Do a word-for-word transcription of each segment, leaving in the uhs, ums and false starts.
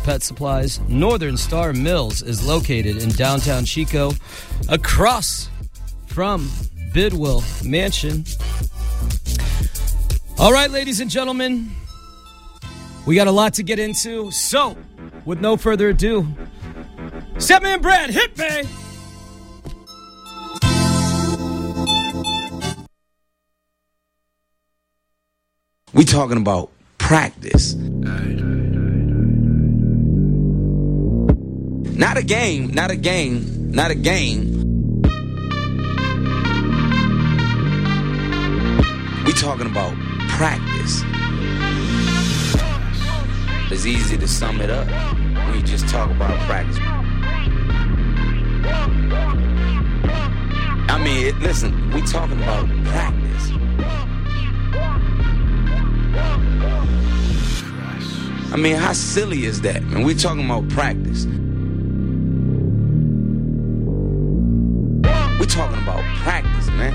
Pet Supplies. Northern Star Mills is located in downtown Chico, across from Bidwell Mansion. All right, ladies and gentlemen, we got a lot to get into. So, with no further ado, Statman Brad, hit me! We talking about practice. Not a game, not a game, not a game. We talking about practice. It's easy to sum it up when you just talk about practice. I mean, it, listen, we talking about practice. I mean, how silly is that, man? We're talking about practice. We're talking about practice, man.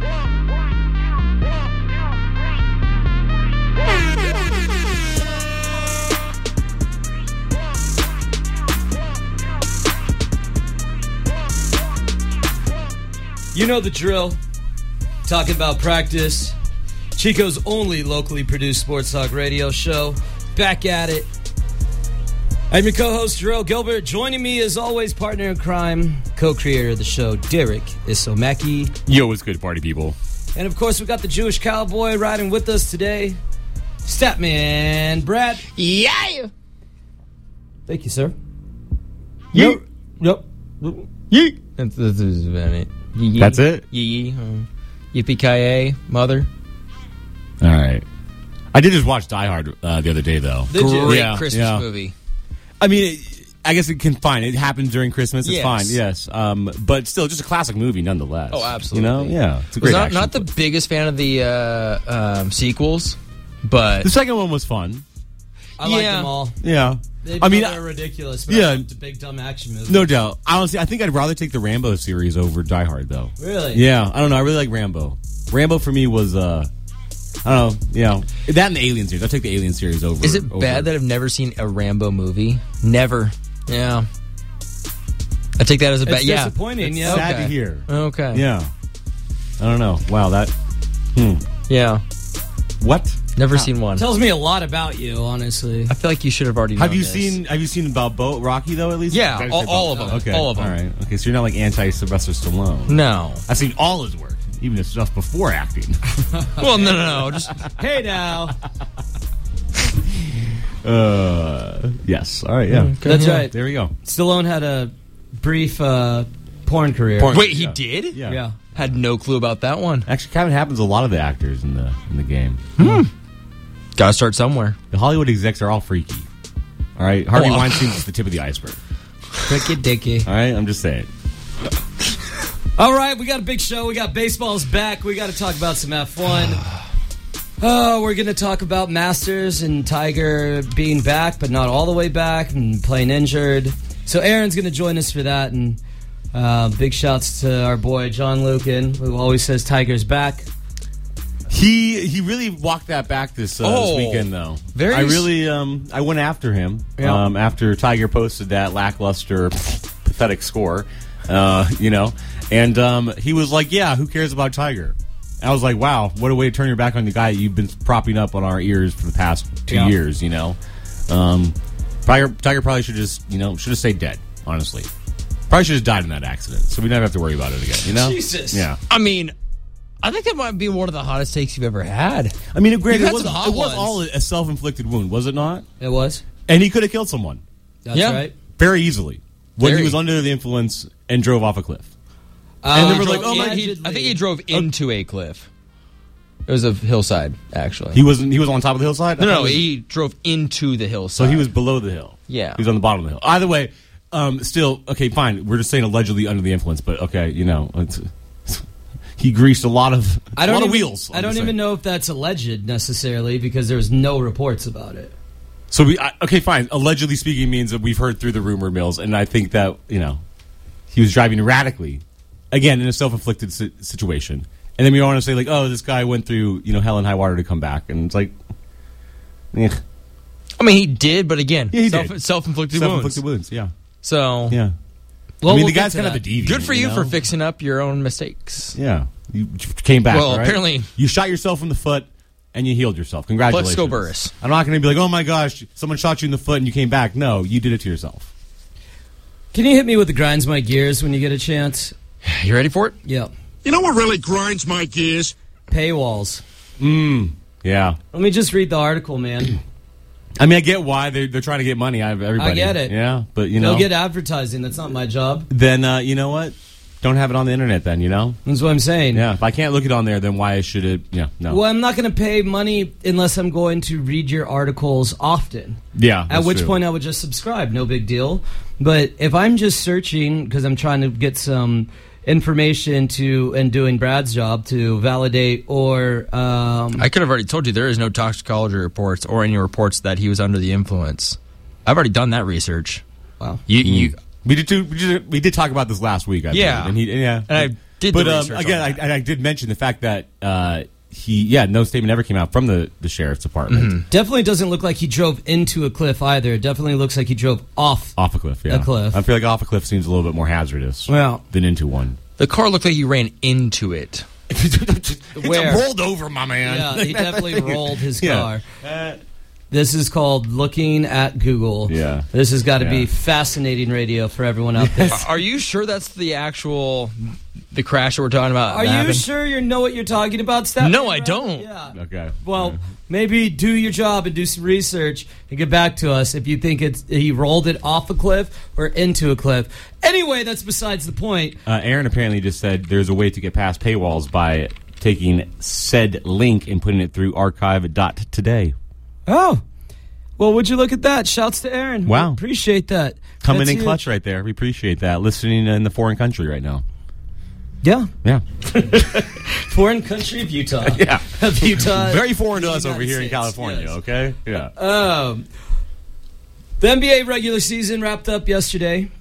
You know the drill. Talking about practice. Chico's only locally produced sports talk radio show. Back at it. I'm your co-host, Jarrell Gilbert. Joining me, as always, partner in crime, co-creator of the show, Derek Isomaki. Yo, what's good, party people? And, of course, we got the Jewish cowboy riding with us today, Statman Brad. Yeah! Thank you, sir. Yeet. Yep. Yeet. That's, that's, that's about it. Yee, That's it? Yee. Uh, Yippee-ki-yay, mother. All right. I did just watch Die Hard uh, the other day, though. Did you? Great Yeah, Christmas yeah. movie. I mean, it, I guess it can fine. It happens during Christmas. It's Yes. fine. Yes. Um, but still, just a classic movie, nonetheless. Oh, absolutely. You know? Yeah. It's a Was great not, action not the flick. biggest fan of the uh, um, sequels, but The second one was fun. I like Yeah. them all. Yeah. They I mean, they're ridiculous, but yeah. yeah. It's a big, dumb action movie. no doubt. Honestly, I think I'd rather take the Rambo series over Die Hard, though. Really? Yeah. I don't know. I really like Rambo. Rambo for me was, uh, I don't know. You know, that and the Alien series. I'll take the Alien series over. is it over. bad that I've never seen a Rambo movie? Never. Yeah. I take that as a bad. It's Yeah. disappointing, It's yeah. sad Okay. to hear. Okay. Yeah. I don't know. Wow, that. Hmm. Yeah. What? Never seen one. Tells me a lot about you, honestly. I feel like you should have already. Have known you this. seen Have you seen Balboa Rocky though? At least Yeah, Did I all- say all Balboa? of them. Okay, All of them. All right. Okay, so you're not like anti Sylvester Stallone. No. I've seen all his work, even his stuff before acting. Well, no, no, no. Just Hey, now. uh, yes. All right. Yeah. That's yeah. right. There we go. Stallone had a brief uh, porn career. Porn- wait. He Yeah. did. Yeah. Yeah. Had no clue about that one. Actually, kind of happens to a lot of the actors in the in the game. Gotta start somewhere. The Hollywood execs are all freaky. All right. Harvey Oh. Weinstein's just the tip of the iceberg. Tricky dicky. All right. I'm just saying. All right, we got a big show. We got baseball's back. We got to talk about some F one. Oh, we're going to talk about Masters and Tiger being back, but not all the way back and playing injured. So Aaron's going to join us for that. And uh, big shouts to our boy John Lucan, who always says Tiger's back. He he really walked that back this, uh, Oh, this weekend though. very I s- really um I went after him Yeah. um after Tiger posted that lackluster pathetic score, uh you know, and um he was like, yeah, who cares about Tiger? I was like, wow, what a way to turn your back on the guy you've been propping up on our ears for the past two Yeah. years, you know. Um, Tiger Tiger probably should just you know should have stayed dead. Honestly, probably should have died in that accident, so we never have to worry about it again. You know, Jesus. yeah. I mean, I think that might be one of the hottest takes you've ever had. I mean, granted, You've it had was, some hot it was ones. all a self-inflicted wound, was it not? It was? And he could have killed someone That's Yeah. right. very easily when Very. he was under the influence and drove off a cliff. Uh, And they He were drove like, oh, my- in- he- I think he drove into a cliff. It was a hillside, actually. He wasn't. He was on top of the hillside. no, I no, thought it was- he drove into the hillside. so he was below the hill. Yeah. he was on the bottom of the hill. Either way, um, still okay. Fine. We're just saying allegedly under the influence, but okay, you know, it's, he greased a lot of I a don't lot even, of wheels. I I'm don't just even saying. know if that's alleged necessarily because there's no reports about it. So we I, okay, fine. Allegedly speaking means that we've heard through the rumor mills, and I think that you know he was driving erratically, again in a self-inflicted si- situation. And then we want to say like, oh, this guy went through you know hell and high water to come back, and it's like, eh. I mean, he did, but again, Yeah, he self, did. self-inflicted, Self-inflicted wounds. wounds, yeah. So, Yeah. Well, I mean, we'll the get guy's to kind of that. a deviant. good for you, know? for fixing up your own mistakes. Yeah. You came back, Well, right? apparently- You shot yourself in the foot, and you healed yourself. Congratulations. Let's go, Burris. I'm not going to be like, oh, my gosh, someone shot you in the foot and you came back. No, you did it to yourself. Can you hit me with the grinds my gears when you get a chance? You ready for it? Yeah. You know what really grinds my gears? Paywalls. Mm, yeah. Let me just read the article, man. I mean, I get why they're, they're trying to get money out of everybody. I get it. Yeah, but, you know. They'll get advertising. That's not my job. Then, uh, you know what? Don't have it on the internet then, you know? That's what I'm saying. Yeah, if I can't look it on there, then why should it? Yeah, no. Well, I'm not going to pay money unless I'm going to read your articles often. Yeah, At that's which true. point I would just subscribe. No big deal. But if I'm just searching because I'm trying to get some information to and doing Brad's job to validate or um, I could have already told you there is no toxicology reports or any reports that he was under the influence. I've already done that research. wow. You, you We did, too, we did we did talk about this last week, I Yeah. believe. And he, yeah. And I did But the um, research on again, I, that. and I did mention the fact that uh, he, yeah, no statement ever came out from the, the sheriff's department. Mm-hmm. Definitely doesn't look like he drove into a cliff either. Definitely looks like he drove off. Off a cliff, yeah. A cliff. I feel like off a cliff seems a little bit more hazardous Well. than into one. the car looked like he ran into it. Where? It's rolled over, my man. Yeah, he definitely rolled his Yeah. car. This is called looking at Google. Yeah. This has got to Yeah. be fascinating radio for everyone out there. Are you sure that's the actual the crash that we're talking about? Are that you happened? sure you know what you're talking about, Steph? No, I don't. Yeah. Okay. Well, maybe do your job and do some research and get back to us if you think it's he rolled it off a cliff or into a cliff. Anyway, that's besides the point. Uh, Aaron apparently just said there's a way to get past paywalls by taking said link and putting it through archive dot today. Oh. Well, would you look at that? Shouts to Aaron. Wow. We appreciate that. Coming That's in huge. clutch right there. We appreciate that. Listening in the foreign country right now. Yeah. Yeah. Foreign country of Utah. Yeah. Of Utah. Very foreign to us United over here in States, California, yes. okay? Yeah. Um, the N B A regular season wrapped up yesterday.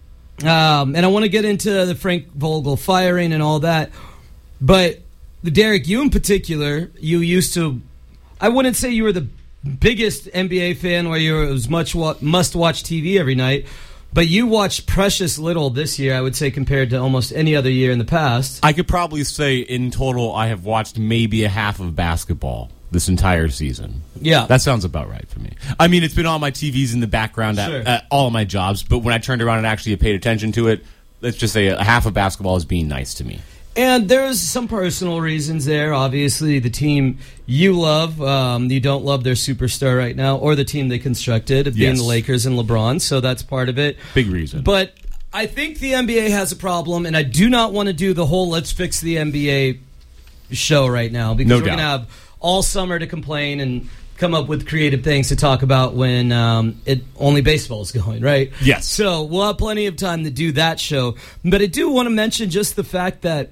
Um, and I want to get into the Frank Vogel firing and all that. But, the Derek, you in particular, you used to... I wouldn't say you were the biggest N B A fan where you were, it was much wa- must-watch T V every night. But you watched precious little this year, I would say, compared to almost any other year in the past. I could probably say in total I have watched maybe a half of basketball this entire season. Yeah. That sounds about right for me. I mean, it's been on my T Vs in the background at, Sure. at all of my jobs, but when I turned around and actually paid attention to it, let's just say a half of basketball is being nice to me. And there's some personal reasons there. Obviously, the team you love, um, you don't love their superstar right now, or the team they constructed, being Yes. the Lakers and LeBron, so that's part of it. Big reason. But I think the N B A has a problem, and I do not want to do the whole let's fix the N B A show right now, because No we're going to doubt. have all summer to complain and come up with creative things to talk about when um, it only baseball is going, right? Yes. So we'll have plenty of time to do that show. But I do want to mention just the fact that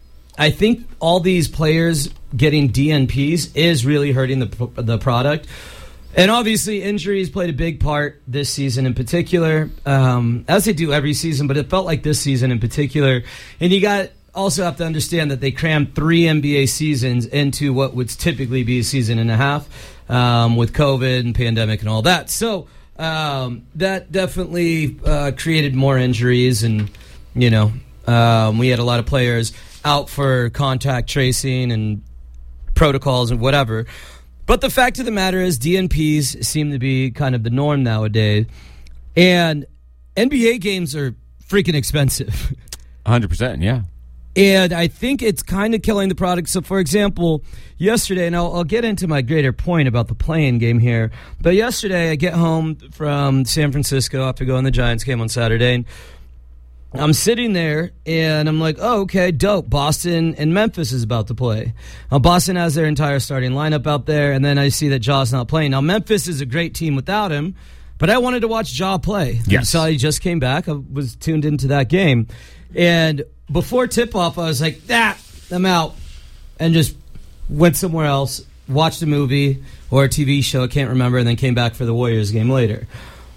I think all these players getting D N Ps is really hurting the the product. And obviously, injuries played a big part this season in particular, um, as they do every season, but it felt like this season in particular. And you got also have to understand that they crammed three N B A seasons into what would typically be a season and a half um, with COVID and pandemic and all that. So um, that definitely uh, created more injuries. And, you know, um, we had a lot of players out for contact tracing and protocols and whatever. But the fact of the matter is D N Ps seem to be kind of the norm nowadays. And N B A games are freaking expensive. one hundred percent, yeah. And I think it's kind of killing the product. So, for example, yesterday, and I'll, I'll get into my greater point about the playing game here, but yesterday I get home from San Francisco after going to the Giants game on Saturday, and I'm sitting there, and I'm like, oh, okay, dope. Boston and Memphis is about to play. Now, Boston has their entire starting lineup out there, and then I see that Jaw's not playing. Now, Memphis is a great team without him, but I wanted to watch Jaw play. Yes. I saw he just came back. I was tuned into that game. And before tip-off, I was like, ah, I'm out, and just went somewhere else, watched a movie or a T V show, I can't remember, and then came back for the Warriors game later.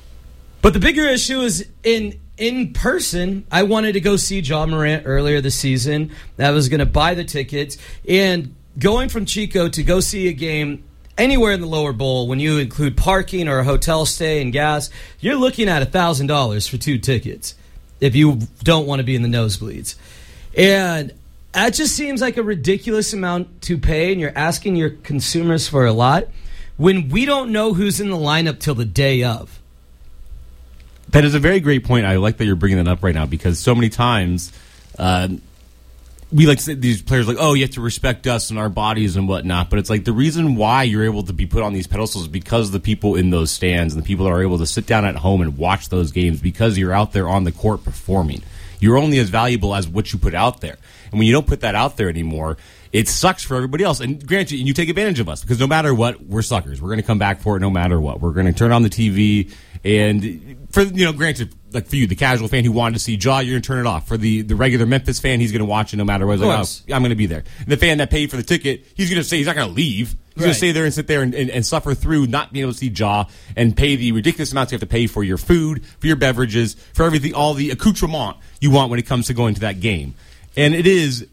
But the bigger issue is in in person, I wanted to go see Ja Morant earlier this season. I was going to buy the tickets. And going from Chico to go see a game anywhere in the lower bowl, when you include parking or a hotel stay and gas, you're looking at one thousand dollars for two tickets if you don't want to be in the nosebleeds. And that just seems like a ridiculous amount to pay, and you're asking your consumers for a lot when we don't know who's in the lineup till the day of. That is a very great point. I like that you're bringing that up right now, because so many times uh, we like to say these players like, oh, you have to respect us and our bodies and whatnot. But it's like the reason why you're able to be put on these pedestals is because of the people in those stands and the people that are able to sit down at home and watch those games, because you're out there on the court performing. You're only as valuable as what you put out there. And when you don't put that out there anymore, it sucks for everybody else. And granted, you take advantage of us, because no matter what, we're suckers. We're going to come back for it no matter what. We're going to turn on the T V. And for, you know, granted, like for you, the casual fan who wanted to see Ja, you're going to turn it off. For the, the regular Memphis fan, he's going to watch it no matter what. He's like, oh, I'm going to be there. And the fan that paid for the ticket, he's going to say he's not going to leave. He's right. going to stay there and sit there and, and, and suffer through not being able to see Ja and pay the ridiculous amounts you have to pay for your food, for your beverages, for everything, all the accoutrement you want when it comes to going to that game. And it is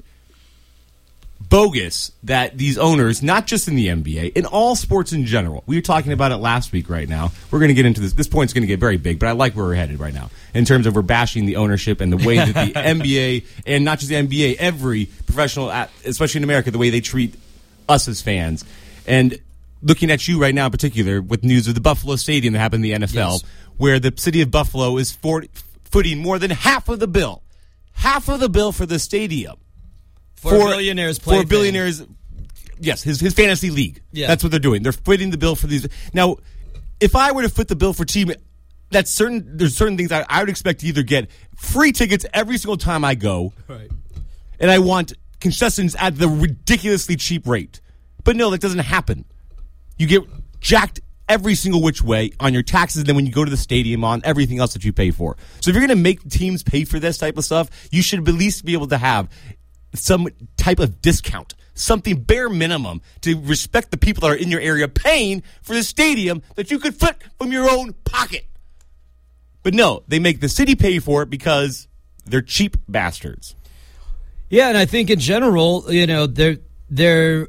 bogus that these owners, not just in the N B A, in all sports in general, we were talking about it last week right now. We're going to get into this. This point's going to get very big, but I like where we're headed right now in terms of we're bashing the ownership and the way that the N B A, and not just the N B A, every professional, especially in America, the way they treat us as fans. And looking at you right now in particular with news of the Buffalo Stadium that happened in the N F L, yes, where the city of Buffalo is for, footing more than half of the bill. Half of the bill for the stadium. For, for billionaires play. For billionaires, thing. Yes, his his fantasy league. Yeah. That's what they're doing. They're footing the bill for these. Now, if I were to foot the bill for team, that's certain. There's certain things I, I would expect to either get free tickets every single time I go, right, and I want concessions at the ridiculously cheap rate. But no, that doesn't happen. You get jacked every single which way on your taxes, and then when you go to the stadium, on everything else that you pay for. So if you're going to make teams pay for this type of stuff, you should at least be able to have some type of discount, something bare minimum to respect the people that are in your area paying for the stadium that you could foot from your own pocket. But no, they make the city pay for it because they're cheap bastards. Yeah, and I think in general, you know, their their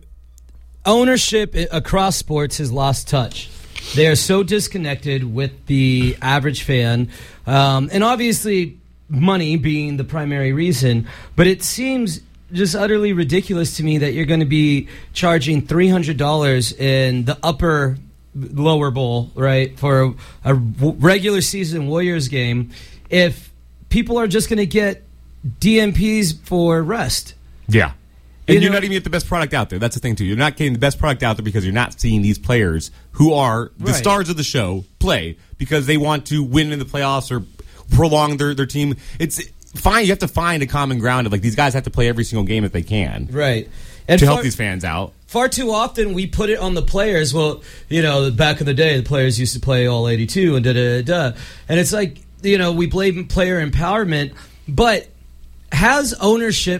ownership across sports has lost touch. They are so disconnected with the average fan, um, and obviously money being the primary reason, but it seems just utterly ridiculous to me that you're going to be charging three hundred dollars in the upper lower bowl, right, for a, a regular season Warriors game if people are just going to get D M Ps for rest. Yeah. And you you're know, not even getting the best product out there. That's the thing, too. You're not getting the best product out there because you're not seeing these players who are the right. stars of the show play because they want to win in the playoffs or prolong their, their team. It's fine. You have to find a common ground of, like, these guys have to play every single game if they can. Right. And to far, help these fans out. Far too often we put it on the players. Well, you know, back in the day, the players used to play all eighty-two and da-da-da-da. And it's like, you know, we blame player empowerment, but has ownership...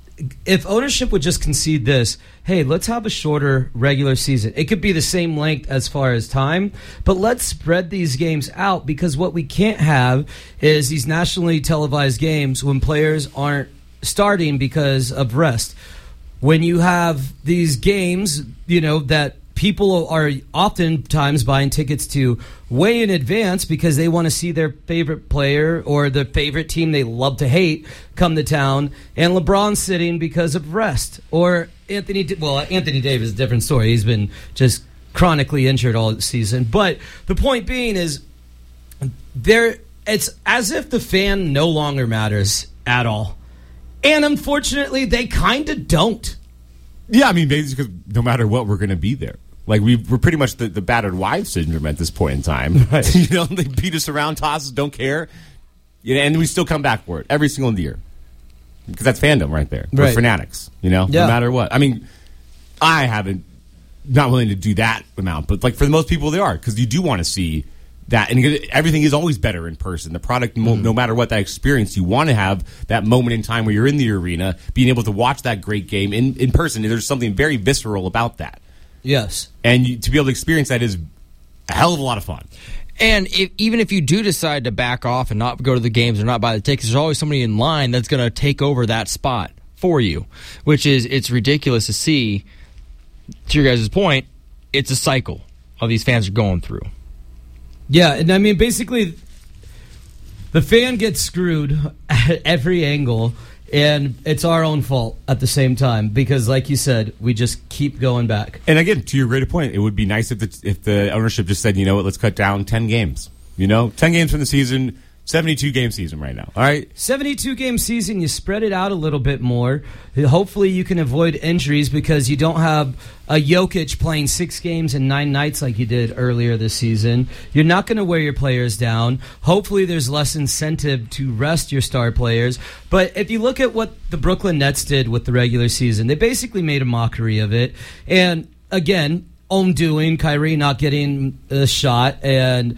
If ownership would just concede this, hey, let's have a shorter regular season. It could be the same length as far as time, but let's spread these games out, because what we can't have is these nationally televised games when players aren't starting because of rest. When you have these games, you know, that people are oftentimes buying tickets to way in advance because they want to see their favorite player or the favorite team they love to hate come to town, and LeBron's sitting because of rest. Or Anthony, well, Anthony Davis is a different story. He's been just chronically injured all season. But the point being is, there, it's as if the fan no longer matters at all. And unfortunately, they kind of don't. Yeah, I mean, basically, because no matter what, we're going to be there. Like, we, we're pretty much the, the battered wife syndrome at this point in time. Right. You know, they beat us around, toss us, don't care. You know, and we still come back for it every single year. Because that's fandom right there. We're right. fanatics, you know, yeah. no matter what. I mean, I haven't, not willing to do that amount, but like for the most people, they are. Because you do want to see that. And everything is always better in person. The product, mm-hmm. no matter what that experience, you want to have that moment in time where you're in the arena, being able to watch that great game in, in person. There's something very visceral about that. Yes. And you, to be able to experience that is a hell of a lot of fun. And if, even if you do decide to back off and not go to the games or not buy the tickets, there's always somebody in line that's going to take over that spot for you, which is, it's ridiculous to see, to your guys' point, it's a cycle of these fans are going through. Yeah, and I mean, basically, the fan gets screwed at every angle, and it's our own fault at the same time because, like you said, we just keep going back. And again, to your greater point, it would be nice if the, if the ownership just said, you know what, let's cut down ten games. You know, ten games from the season, seventy-two game season right now. All right, seventy-two game season. You spread it out a little bit more. Hopefully, you can avoid injuries because you don't have a Jokic playing six games in nine nights like you did earlier this season. You're not going to wear your players down. Hopefully, there's less incentive to rest your star players. But if you look at what the Brooklyn Nets did with the regular season, they basically made a mockery of it. And again, own doing, Kyrie not getting a shot, and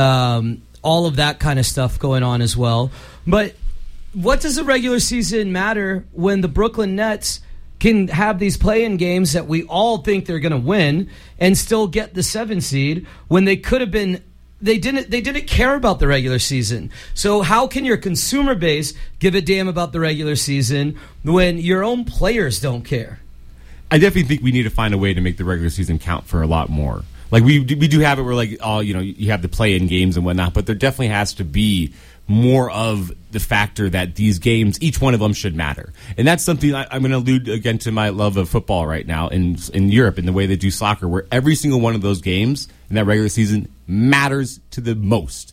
um, all of that kind of stuff going on as well. But what does the regular season matter when the Brooklyn Nets can have these play-in games that we all think they're going to win and still get the seven seed when they could have been? They didn't. They didn't care about the regular season. So how can your consumer base give a damn about the regular season when your own players don't care? I definitely think we need to find a way to make the regular season count for a lot more. Like we we do have it where like oh you know you have the play-in games and whatnot, but there definitely has to be more of the factor that these games, each one of them should matter. And that's something I, I'm going to allude again to my love of football right now in in Europe in the way they do soccer, where every single one of those games in that regular season matters to the most.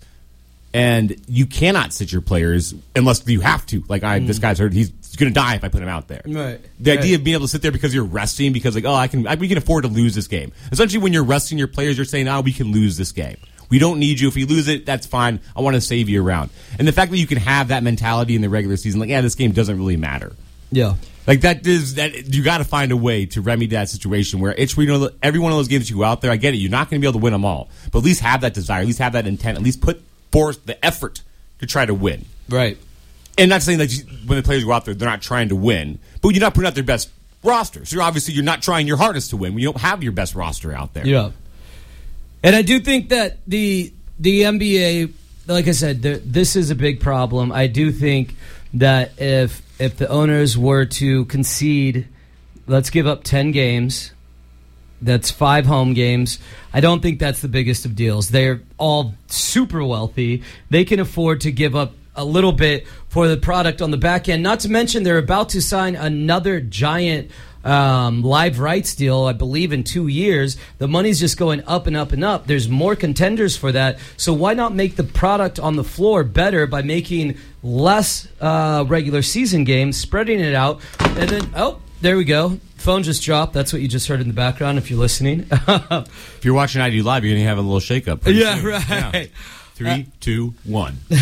And you cannot sit your players unless you have to. Like I, mm. this guy's hurt; he's going to die if I put him out there. Right. The right. idea of being able to sit there because you're resting, because like, oh, I can, I, we can afford to lose this game. Essentially, when you're resting your players, you're saying, oh, we can lose this game. We don't need you. If you lose it, that's fine. I want to save you around. And the fact that you can have that mentality in the regular season, like, yeah, this game doesn't really matter. Yeah. Like that is that you got to find a way to remedy that situation where it's you know every one of those games you go out there. I get it. You're not going to be able to win them all, but at least have that desire. At least have that intent. At least put forth the effort to try to win. Right. And not saying that you, when the players go out there, they're not trying to win, but you're not putting out their best roster. So you're obviously you're not trying your hardest to win when you don't have your best roster out there. Yeah. And I do think that the the N B A, like I said, there, this is a big problem. I do think that if if the owners were to concede, let's give up ten games, that's five home games. I don't think that's the biggest of deals. They're all super wealthy. They can afford to give up a little bit for the product on the back end. Not to mention they're about to sign another giant um, live rights deal, I believe, in two years. The money's just going up and up and up. There's more contenders for that. So why not make the product on the floor better by making less uh, regular season games, spreading it out, and then, oh, there we go. Phone just dropped. That's what you just heard in the background if you're listening. If you're watching I D Live, you're going to have a little shakeup. Yeah, soon. right. Yeah. Three, uh, two, one. Way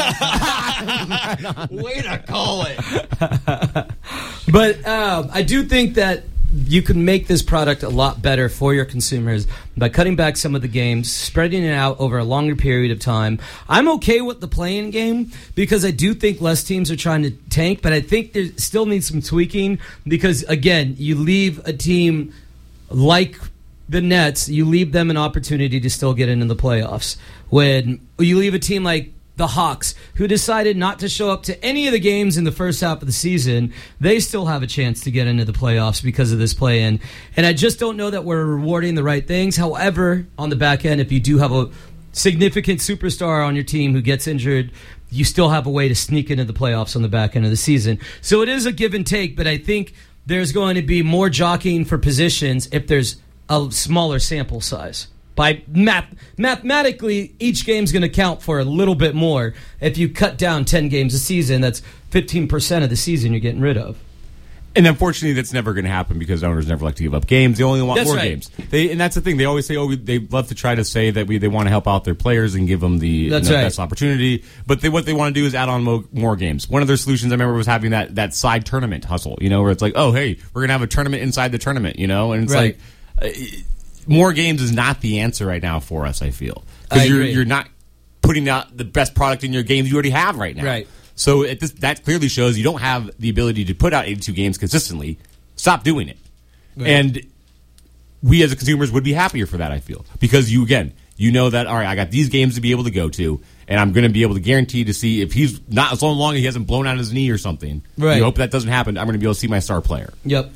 to call it. But um, I do think that you can make this product a lot better for your consumers by cutting back some of the games, spreading it out over a longer period of time. I'm okay with the play-in game because I do think less teams are trying to tank, but I think there still needs some tweaking because, again, you leave a team like the Nets, you leave them an opportunity to still get into the playoffs. When you leave a team like the Hawks, who decided not to show up to any of the games in the first half of the season, they still have a chance to get into the playoffs because of this play-in. And I just don't know that we're rewarding the right things. However, on the back end, if you do have a significant superstar on your team who gets injured, you still have a way to sneak into the playoffs on the back end of the season. So it is a give and take, but I think there's going to be more jockeying for positions if there's a smaller sample size. By math, mathematically, each game's going to count for a little bit more. If you cut down ten games a season, that's fifteen percent of the season you're getting rid of. And unfortunately, that's never going to happen because owners never like to give up games. They only want that's more right. games. They, and that's the thing. They always say, oh, we, they love to try to say that we they want to help out their players and give them the you know, right. best opportunity. But they, what they want to do is add on mo- more games. One of their solutions, I remember, was having that, that side tournament hustle, you know, where it's like, oh, hey, we're going to have a tournament inside the tournament, you know? And it's right. like... Uh, more games is not the answer right now for us, I feel. Because you're, you're not putting out the best product in your games you already have right now. Right. So it, this, that clearly shows you don't have the ability to put out eighty-two games consistently. Stop doing it. Right. And we as consumers would be happier for that, I feel. Because you, again, you know that, all right, I got these games to be able to go to, and I'm going to be able to guarantee to see if he's not, as long as he hasn't blown out his knee or something. Right. You hope that doesn't happen. I'm going to be able to see my star player. Yep.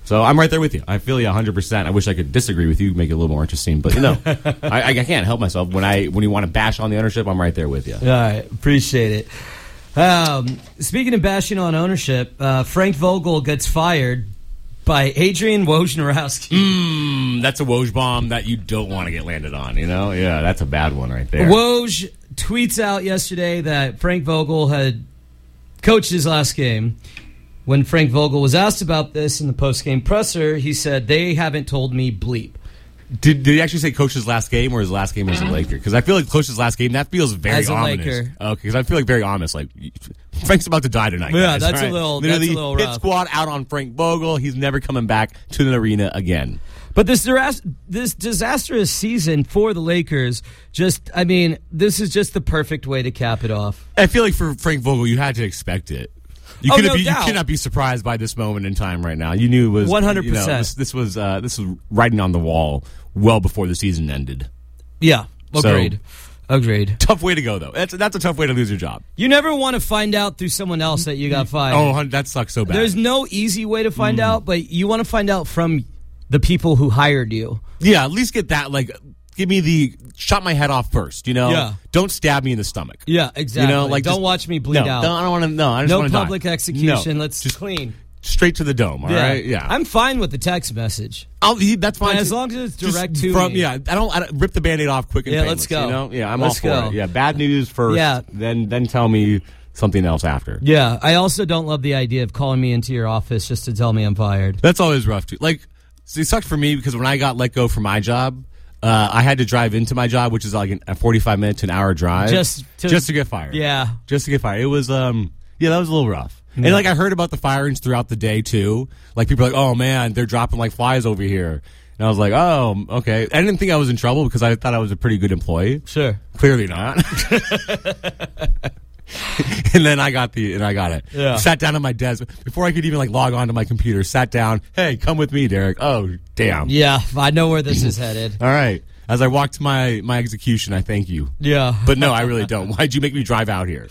So I'm right there with you. I feel you one hundred percent. I wish I could disagree with you, make it a little more interesting. But, you know, I, I can't help myself. When I when you want to bash on the ownership, I'm right there with you. All right. Appreciate it. Um, speaking of bashing on ownership, uh, Frank Vogel gets fired by Adrian Wojnarowski. Mm, that's a Woj bomb that you don't want to get landed on, you know? Yeah, that's a bad one right there. Woj tweets out yesterday that Frank Vogel had coached his last game. When Frank Vogel was asked about this in the post-game presser, he said, they haven't told me bleep. Did, did he actually say coach's last game or his last game as a Laker? Because I feel like coach's last game, that feels very as a ominous. Laker. Okay, because I feel like very ominous. Like, Frank's about to die tonight, Yeah, guys, that's right? a little, Literally, that's a little hit rough. squad out on Frank Vogel. He's never coming back to the arena again. But this this disastrous season for the Lakers, just, I mean, this is just the perfect way to cap it off. I feel like for Frank Vogel, you had to expect it. You, Oh, couldn't no be, you doubt. cannot be surprised by this moment in time right now. You knew it was one hundred you know, percent. this, this was uh, this was writing on the wall well before the season ended. Yeah, So- agreed. Agreed. Tough way to go, though. That's that's a tough way to lose your job. You never want to find out through someone else that you got fired. Oh, hun, that sucks so bad. There's no easy way to find Mm. out, but you want to find out from the people who hired you. Yeah, at least get that. Like, give me the shot my head off first. You know, Yeah. Don't stab me in the stomach. Yeah, exactly. You know, like don't just- watch me bleed no, out. don't- I don't want to. No, I just no wanna public die. execution. No, Let's just clean. straight to the dome. All right. Yeah, I'm fine with the text message. I'll, he, that's fine. As too. long as it's Just direct to from, me. Yeah, I don't, I don't rip the Band-Aid off quick and Yeah, painless. let's go. You know? Yeah, I'm Let's all for go. it. Yeah, bad news first. Yeah. Then then tell me something else after. Yeah, I also don't love the idea of calling me into your office just to tell me I'm fired. That's always rough too. Like, see, it sucked for me because when I got let go from my job, uh, I had to drive into my job, which is like an, a forty-five minute to an hour drive, Just to- just to get fired. Yeah. just to get fired. It was, um, yeah, that was a little rough. And like I heard about the firings throughout the day too. Like people are like, oh man, they're dropping like flies over here. And I was like, oh, okay. I didn't think I was in trouble because I thought I was a pretty good employee. Sure. Clearly not. And then I got the and I got it. Yeah. Sat down at my desk before I could even like log on to my computer. Sat down. Hey, come with me, Derek. Oh, damn. Yeah, I know where this is headed. All right. As I walk to my my execution, I thank you. Yeah. But no, I really don't. Why'd you make me drive out here?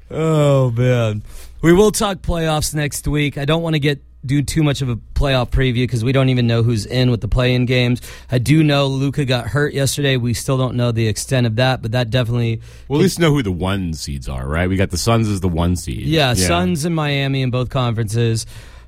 Oh, man. We will talk playoffs next week. I don't want to get do too much of a playoff preview because we don't even know who's in with the play-in games. I do know Luka got hurt yesterday. We still don't know the extent of that, but that definitely... Well, at least know who the one seeds are, right? We got the Suns as the one seed. Yeah, Suns and Miami in both conferences.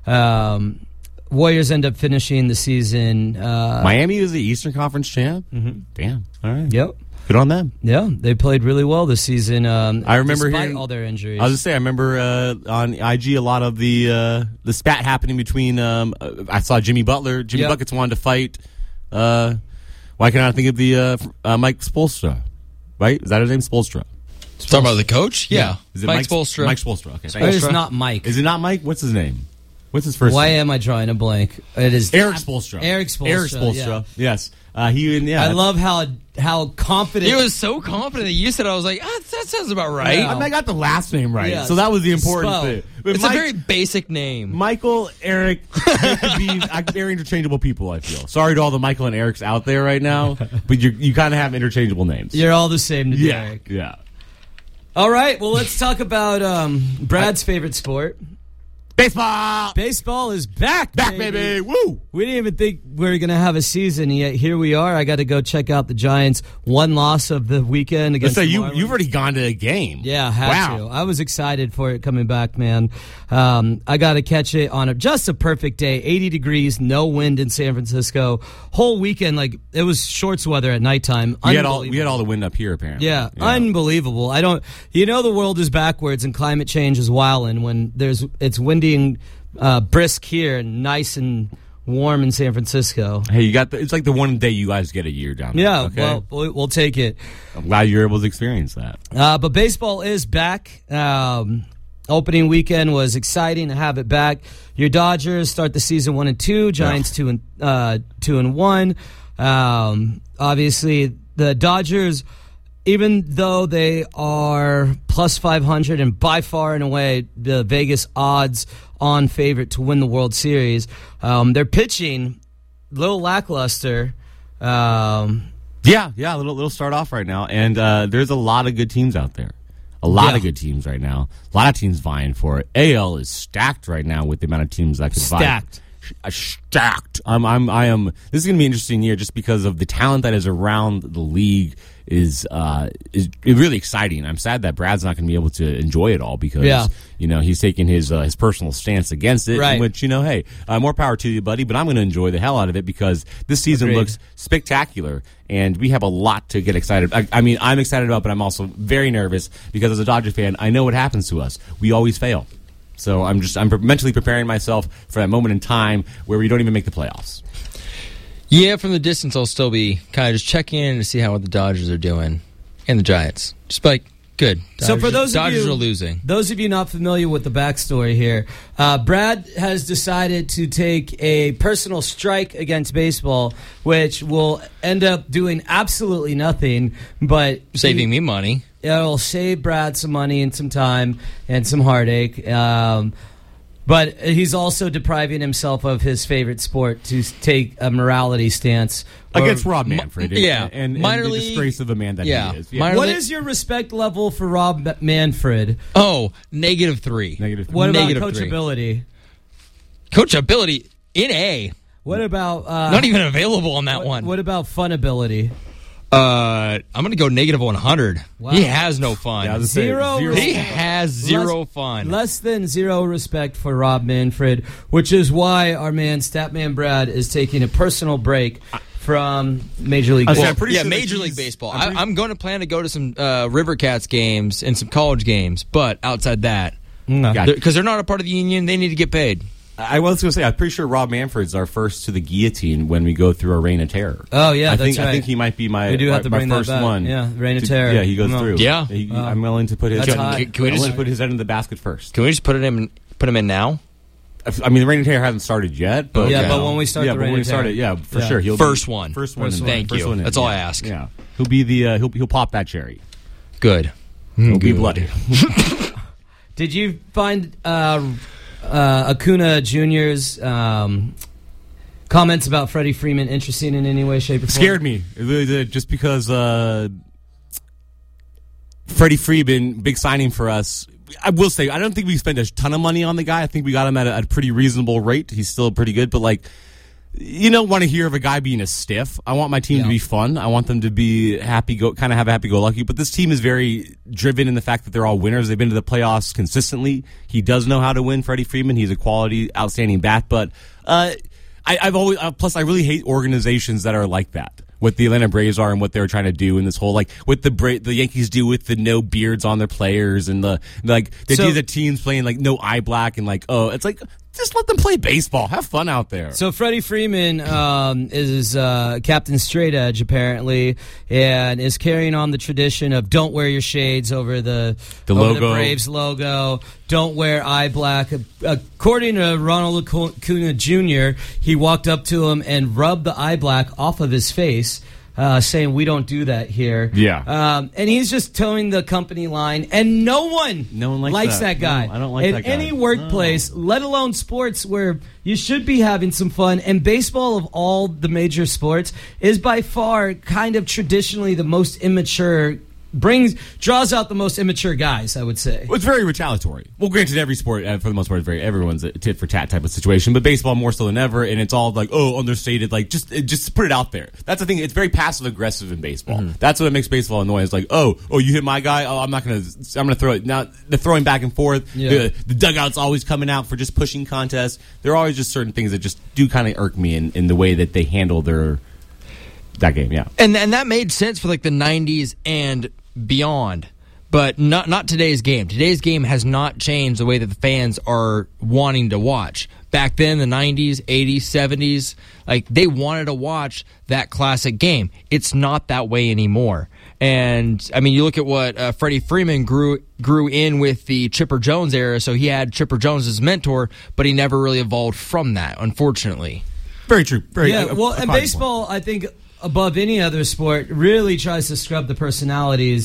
Um, Warriors end up finishing the season... Uh, Miami is the Eastern Conference champ? Mm-hmm. Damn. All right. Yep. Good on them. Yeah, they played really well this season. Um, I remember despite hearing all their injuries. I was just say I remember uh, on I G a lot of the uh, the spat happening between. Um, uh, I saw Jimmy Butler. Jimmy Yep. Buckets wanted to fight. Uh, why can't I think of the uh, uh, Mike Spoelstra? Right? Is that his name? Spoelstra. Talking about the coach? Yeah. Is it Mike Mike Spoelstra. Mike Spoelstra. Okay. It is not Mike. Is it not Mike? What's his name? What's his first Why name? am I drawing a blank? It is Eric Spoelstra. Eric Spoelstra. Eric Spoelstra. Yes. Uh, he and yeah. I love how how confident He was so confident that you said, I was like, ah, that sounds about right. Yeah. I, mean, I got the last name right, Yes. so that was the important Spo. thing. But It's Mike- a very basic name. Michael, Eric, they could be uh, very interchangeable people, I feel. Sorry to all the Michael and Erics out there right now, but you you kind of have interchangeable names. You're all the same to yeah. Derek. Yeah. All right, well, let's talk about um, Brad's favorite sport. Baseball! Baseball is back, Back, baby! Woo! We didn't even think we were going to have a season, yet here we are. I got to go check out the Giants' one loss of the weekend Let's against say the you, Marlins. you've already gone to a game. Yeah, had wow. to. I was excited for it coming back, man. Um, I got to catch it on a, just a perfect day. eighty degrees, no wind in San Francisco. Whole weekend, like, it was shorts weather at nighttime. We had, all, we had all the wind up here, apparently. Yeah, unbelievable. I don't. You know, the world is backwards and climate change is wilding when there's it's windy and uh, brisk here and nice and warm in San Francisco. Hey, you got the, it's like the one day you guys get a year down there. Yeah, okay? well, we'll we'll take it. I'm glad you're able to experience that. Uh, but baseball is back. Um, opening weekend was exciting to have it back. Your Dodgers start the season one and two. Giants two and uh, two and one. Um, obviously, the Dodgers, even though they are plus five hundred and by far and away the Vegas odds on favorite to win the World Series, um, they're pitching a little lackluster. Um, Yeah, yeah, a little, little start off right now. And uh, there's a lot of good teams out there. A lot Yeah. of good teams right now. A lot of teams vying for it. A L is stacked right now with the amount of teams that could vie. Stacked. stacked. I'm, I'm, I am. This is going to be an interesting year just because of the talent that is around the league. Is uh is really exciting. I'm sad that Brad's not going to be able to enjoy it all because yeah. you know he's taking his uh, his personal stance against it. Right. In which you know, hey, uh, more power to you, buddy. But I'm going to enjoy the hell out of it because this season Agreed. looks spectacular, and we have a lot to get excited. I, I mean, I'm excited about, but I'm also very nervous because as a Dodger fan, I know what happens to us. We always fail. So I'm just I'm mentally preparing myself for that moment in time where we don't even make the playoffs. Yeah, from the distance, I'll still be kind of just checking in to see how the Dodgers are doing and the Giants. Just like, good. Dodgers, so for those Dodgers of you, are losing. Those of you not familiar with the backstory here, uh, Brad has decided to take a personal strike against baseball, which will end up doing absolutely nothing, but saving me money. It'll save Brad some money and some time and some heartache. Um, But he's also depriving himself of his favorite sport to take a morality stance. Against Rob Manfred. And, yeah. And, and minor the league, disgrace of the man that yeah. he is. Yeah. Minor What league, is your respect level for Rob Manfred? Oh, negative three. Negative three. What about Negative three. coachability? Coachability in A. What about... Uh, Not even available on that what, one. What about funability? Uh, I'm going to go negative one hundred. Wow. He has no fun. Yeah, I was gonna say, Zero zero. He has zero less, fun. Less than zero respect for Rob Manfred, which is why our man Statman Brad is taking a personal break from Major League I was Baseball. saying, I'm pretty yeah, sure that Major League he's- Baseball. I'm I, pretty- I'm going to plan to go to some uh, River Cats games and some college games, but outside that, Yeah. because they're not a part of the union, they need to get paid. I was going to say, I'm pretty sure Rob Manfred's our first to the guillotine when we go through our Reign of Terror. Oh, yeah, I that's think right. I think he might be my, We do my, have to my bring that first back. one. Yeah, Reign of to- Terror. Yeah, he goes No. through. Yeah. He, Wow. I'm willing to put his. That's I'm hot. Can we willing just- to put his head in the basket first. Can we just put it in? Put him in now? I mean, the Reign of Terror hasn't started yet, but Yeah, you but know. when we start yeah, the but Reign when we of start Terror. it, yeah, for Yeah. sure, he'll First be, one. first one. First in one. there. Thank First you. one in, That's all I yeah. ask. Yeah, he'll be the uh, he'll he'll pop that cherry. Good. He'll be Good. bloody. Did you find uh, uh, Acuna Junior's um, comments about Freddie Freeman interesting in any way, shape, or form? Scared me. It really did, just because uh, Freddie Freeman, big signing for us. I will say, I don't think we spent a ton of money on the guy. I think we got him at a, at a pretty reasonable rate. He's still pretty good, but like, you don't want to hear of a guy being a stiff. I want my team Yeah. to be fun. I want them to be happy, go kind of have a happy-go-lucky. But this team is very driven in the fact that they're all winners. They've been to the playoffs consistently. He does know how to win, Freddie Freeman. He's a quality, outstanding bat. But uh, I, I've always uh, plus I really hate organizations that are like that. What the Atlanta Braves are and what they're trying to do in this whole, like, what the Bra- the Yankees do with the no beards on their players and the, like, they So- do the teams playing, like, no eye black and, like, oh, it's like, just let them play baseball. Have fun out there. So Freddie Freeman um, is uh, Captain Straight Edge, apparently, and is carrying on the tradition of don't wear your shades over the, The over logo. the Braves logo. Don't wear eye black. According to Ronald Acuna Junior, he walked up to him and rubbed the eye black off of his face, uh, saying, we don't do that here. Yeah. Um, and he's just towing the company line, and no one, No one likes likes that. that, guy. No, I don't like In that guy. any workplace, let alone sports where you should be having some fun. And baseball, of all the major sports, is by far kind of traditionally the most immature, brings draws out the most immature guys, I would say. Well, it's very retaliatory. Well, granted, every sport, uh, for the most part, is very everyone's a tit for tat type of situation, but baseball more so than ever, and it's all like, oh, understated. Like, just it, just put it out there. That's the thing. It's very passive aggressive in baseball. Mm-hmm. That's what makes baseball annoying. It's like, oh, oh, you hit my guy. Oh, I'm not gonna. I'm gonna throw it. Now the throwing back and forth. Yeah. The, the dugout's always coming out for just pushing contests. There are always just certain things that just do kind of irk me in, in the way that they handle their that game. Yeah. And and that made sense for like the nineties and beyond, but not not today's game. Today's game has not changed the way that the fans are wanting to watch. Back then, the nineties, eighties, seventies, like they wanted to watch that classic game. It's not that way anymore. And I mean, you look at what uh, Freddie Freeman grew grew in with the Chipper Jones era. So he had Chipper Jones as mentor, but he never really evolved from that, unfortunately. Very true. Very Yeah, uh, well, uh, and possible. baseball, I think, above any other sport, really tries to scrub the personalities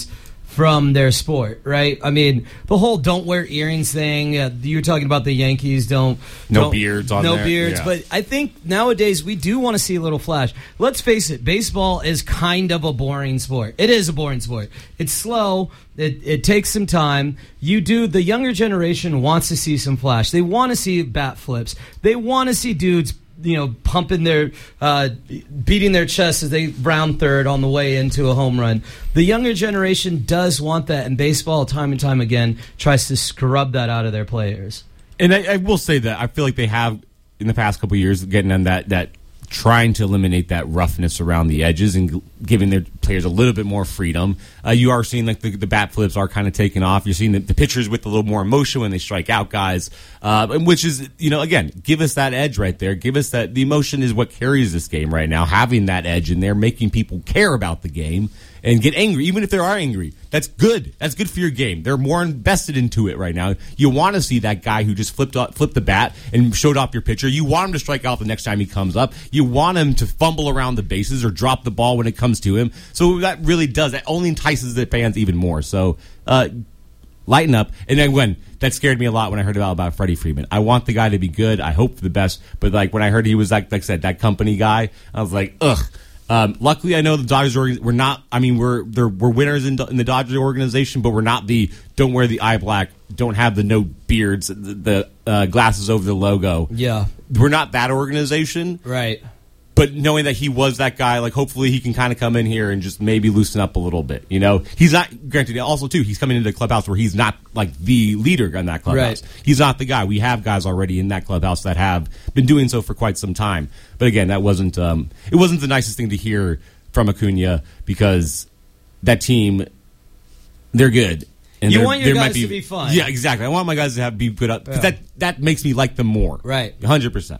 from their sport, right? I mean, the whole don't wear earrings thing. Uh, you were talking about the Yankees don't No don't, beards on no there. beards. Yeah. But I think nowadays we do want to see a little flash. Let's face it, baseball is kind of a boring sport. It is a boring sport. It's slow. It, it takes some time. You do. The younger generation wants to see some flash. They want to see bat flips. They want to see dudes, you know, pumping their, uh, beating their chest as they round third on the way into a home run. The younger generation does want that, and baseball, time and time again, tries to scrub that out of their players. And I, I will say that I feel like they have, in the past couple of years, getting on that, that trying to eliminate that roughness around the edges and g- giving their players a little bit more freedom. Uh, you are seeing like the, the bat flips are kind of taking off. You're seeing the, the pitchers with a little more emotion when they strike out guys, uh, and which is, you know, again, give us that edge right there. Give us that. The emotion is what carries this game right now. Having that edge in there, making people care about the game and get angry, even if they are angry. That's good. That's good for your game. They're more invested into it right now. You want to see that guy who just flipped up, flipped the bat and showed off your pitcher. You want him to strike out the next time he comes up. You want him to fumble around the bases or drop the ball when it comes to him. So that really does. That only entices the fans even more. So uh, lighten up. And then when that scared me a lot when I heard about, about Freddie Freeman. I want the guy to be good. I hope for the best. But like when I heard he was like, like I said, that company guy, I was like, ugh. Um, luckily, I know the Dodgers. We're not. I mean, we're we're winners in, in the Dodgers organization, but we're not the don't wear the eye black, don't have the no beards, the, the uh, glasses over the logo. Yeah, we're not that organization, right? But knowing that he was that guy, like hopefully he can kind of come in here and just maybe loosen up a little bit. You know, he's not. Granted, also too, he's coming into the clubhouse where he's not like the leader in that clubhouse. Right. He's not the guy. We have guys already in that clubhouse that have been doing so for quite some time. But again, that wasn't. Um, it wasn't the nicest thing to hear from Acuna because that team, they're good. And you they're- want your they might guys to be fun. Yeah, exactly. I want my guys to have be good up because Yeah. that that makes me like them more. Right. one hundred percent.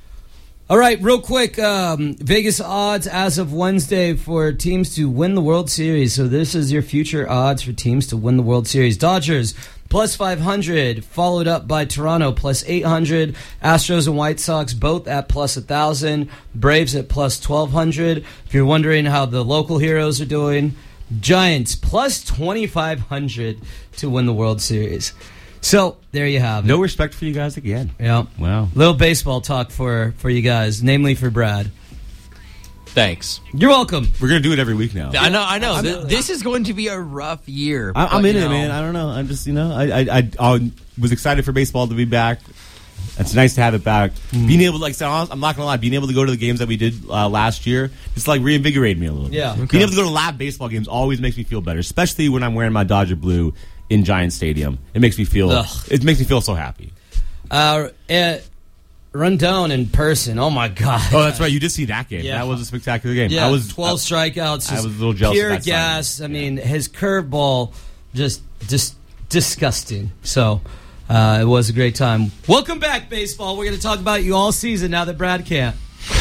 All right, real quick, um, Vegas odds as of Wednesday for teams to win the World Series. So this is your future odds for teams to win the World Series. Dodgers, plus five hundred, followed up by Toronto, plus eight hundred. Astros and White Sox, both at plus one thousand. Braves at plus twelve hundred. If you're wondering how the local heroes are doing, Giants, plus twenty-five hundred to win the World Series. So, there you have it. No respect for you guys again. Yeah. Wow. Little baseball talk for, for you guys, namely for Brad. Thanks. You're welcome. We're gonna do it every week now. I know, I know. I'm- Th- this is going to be a rough year. I, I'm but, in you it, know, man. I don't know. I'm just, you know, I, I, I, I was excited for baseball to be back. It's nice to have it back. Mm. Being able to, like, so I'm not gonna lie, being able to go to the games that we did uh, last year, just like reinvigorated me a little bit. Yeah. Okay. Being able to go to live baseball games always makes me feel better, especially when I'm wearing my Dodger blue in Giant Stadium. It makes me feel. Ugh. It makes me feel so happy. Uh, at Rondon in person. Oh, my God. Oh, that's right. You did see that game. Yeah. That was a spectacular game. Yeah, I was twelve I, strikeouts. I Just was a little jealous Pure of that gas. signing. I mean, his curveball, just, just disgusting. So, uh, it was a great time. Welcome back, baseball. We're going to talk about you all season now that Brad can't.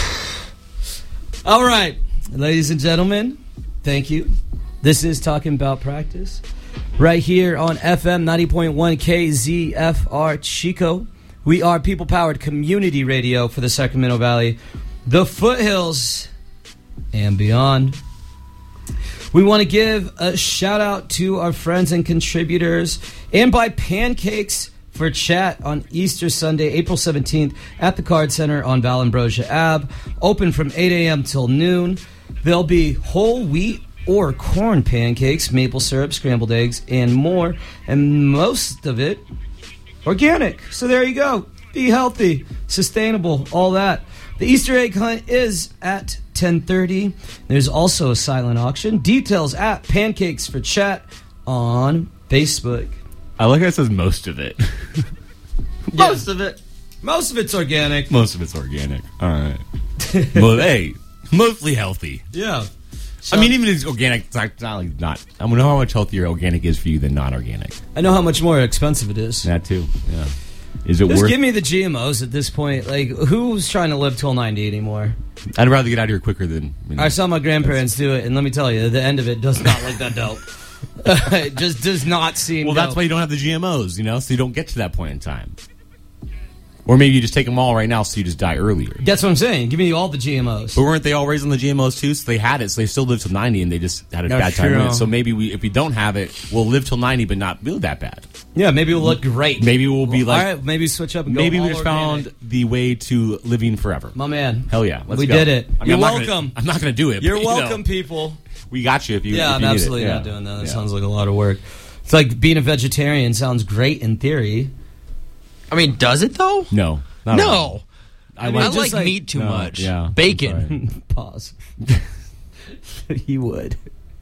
All right. Ladies and gentlemen, thank you. This is Talking About Practice. Right here on F M ninety point one K Z F R Chico. We are people-powered community radio for the Sacramento Valley, the foothills, and beyond. We want to give a shout-out to our friends and contributors and buy pancakes for chat on Easter Sunday, April seventeenth at the Card Center on Val Ambrosia Ave. Open from eight a.m. till noon. There'll be whole wheat or corn pancakes, maple syrup, scrambled eggs, and more. And most of it organic. So there you go. Be healthy, sustainable, all that. The Easter egg hunt is at ten thirty. There's also a silent auction. Details at Pancakes for Chat on Facebook. I like how it says most of it. Most of it. Most of it's organic. Most of it's organic. All right. Well, hey, mostly healthy. Yeah. I mean, even if it's organic, it's not, not like not. I don't know how much healthier organic is for you than non-organic. I know how much more expensive it is. That too. Yeah. Is it Just worth? give me the G M Os at this point. Like, who's trying to live till ninety anymore? I'd rather get out of here quicker than. You know, I saw my grandparents do it, and let me tell you, the end of it does not look that dope. It just does not seem well, dope. that's why you don't have the G M Os, you know, so you don't get to that point in time. Or maybe you just take them all right now so you just die earlier. That's what I'm saying. Give me all the G M Os. But weren't they all raised on the G M Os too? So they had it, so they still lived till ninety, and they just had a That's bad time true. with it. So maybe we, if we don't have it, we'll live till ninety, but not feel that bad. Yeah, maybe we'll look great. Maybe we'll be like, all right, maybe switch up and go maybe all we just organic. found the way to living forever. My man. Hell yeah, let's we go. did it. I mean, You're I'm not welcome. Gonna, I'm not going to do it. You're but, you welcome, know, people. we got you if you. Yeah, if I'm you need absolutely it. not Yeah. doing that. That Yeah. sounds like a lot of work. It's like being a vegetarian sounds great in theory. I mean, does it though? No, not at all. No. I I, like just like, like- meat too No, much. yeah, I'm Bacon. Pause. You would.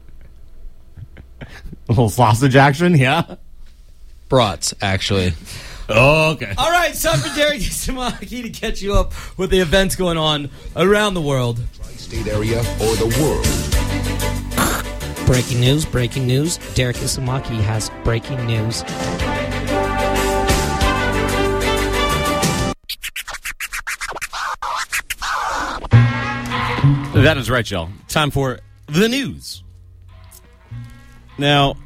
a little sausage action. Yeah. Brats, actually. Oh, okay. All right, it's time for Derek Samaki to catch you up with the events going on around the world. State area or the world. Breaking news, breaking news. Derek Isamaki has breaking news. That is right, y'all. Time for the news. Now,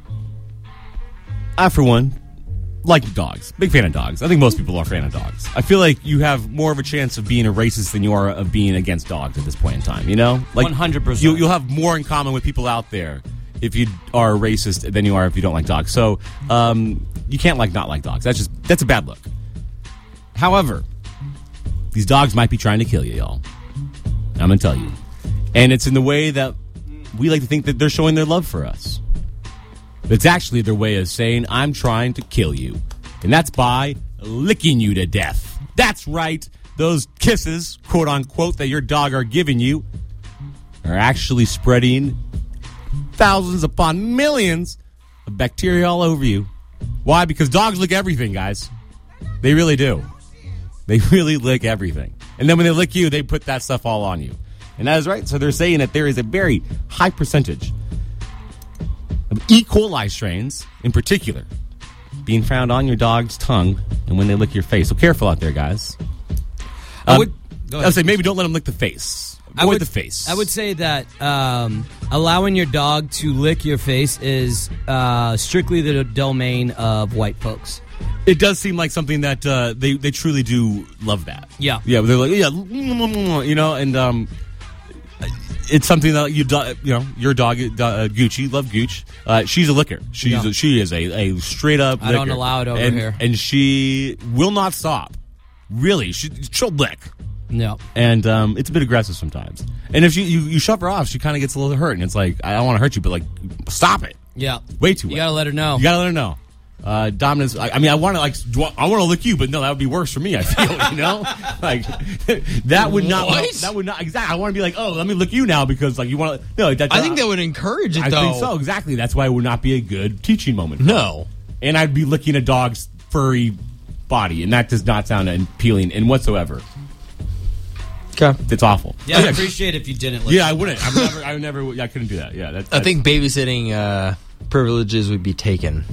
I, for one, like dogs. Big fan of dogs. I think most people are a fan of dogs. I feel like you have more of a chance of being a racist than you are of being against dogs at this point in time, you know? Like one hundred percent. You, you'll have more in common with people out there if you are a racist than you are if you don't like dogs. So, um, you can't like not like dogs. That's just, that's a bad look. However, these dogs might be trying to kill you, y'all. I'm going to tell you. And it's in the way that we like to think that they're showing their love for us. It's actually their way of saying, I'm trying to kill you. And that's by licking you to death. That's right. Those kisses, quote unquote, that your dog are giving you are actually spreading thousands upon millions of bacteria all over you. Why? Because dogs lick everything, guys. They really do. They really lick everything. And then when they lick you, they put that stuff all on you. And that is right. So they're saying that there is a very high percentage of E. coli strains, in particular, being found on your dog's tongue and when they lick your face. So careful out there, guys. I Um, would- go I ahead. would say maybe don't let them lick the face. Avoid I would, the face. I would say that um, allowing your dog to lick your face is uh, strictly the domain of white folks. It does seem like something that uh, they they truly do love that. Yeah. yeah. They're like, yeah, you know, and um, it's something that you do, you know, your dog uh, Gucci, love Gooch. Uh, she's a licker. She's Yeah. a, she is a, a straight up. I don't licker. allow it over and, here. and she will not stop. Really, she, she'll lick. No. And um, it's a bit aggressive sometimes. And if you, you, you shove her off, she kind of gets a little hurt. And it's like, I don't want to hurt you, but like, stop it. Yeah. Way too You wet. gotta let her know. You gotta let her know. Uh, dominance. I, I mean, I want to like. do I, I want to lick you, but no, that would be worse for me. I feel, you know, like that would not. What? That would not. Exactly. I want to be like, oh, let me lick you now because like you want to. No, that, I think that would encourage it, I though. think so. Exactly. That's why it would not be a good teaching moment. No. And I'd be licking a dog's furry body, and that does not sound appealing in whatsoever. Okay. It's awful. Yeah, I'd appreciate it if you didn't lick Yeah, I wouldn't. I would never. I would never. I couldn't do that. Yeah, that, I think babysitting uh, privileges would be taken.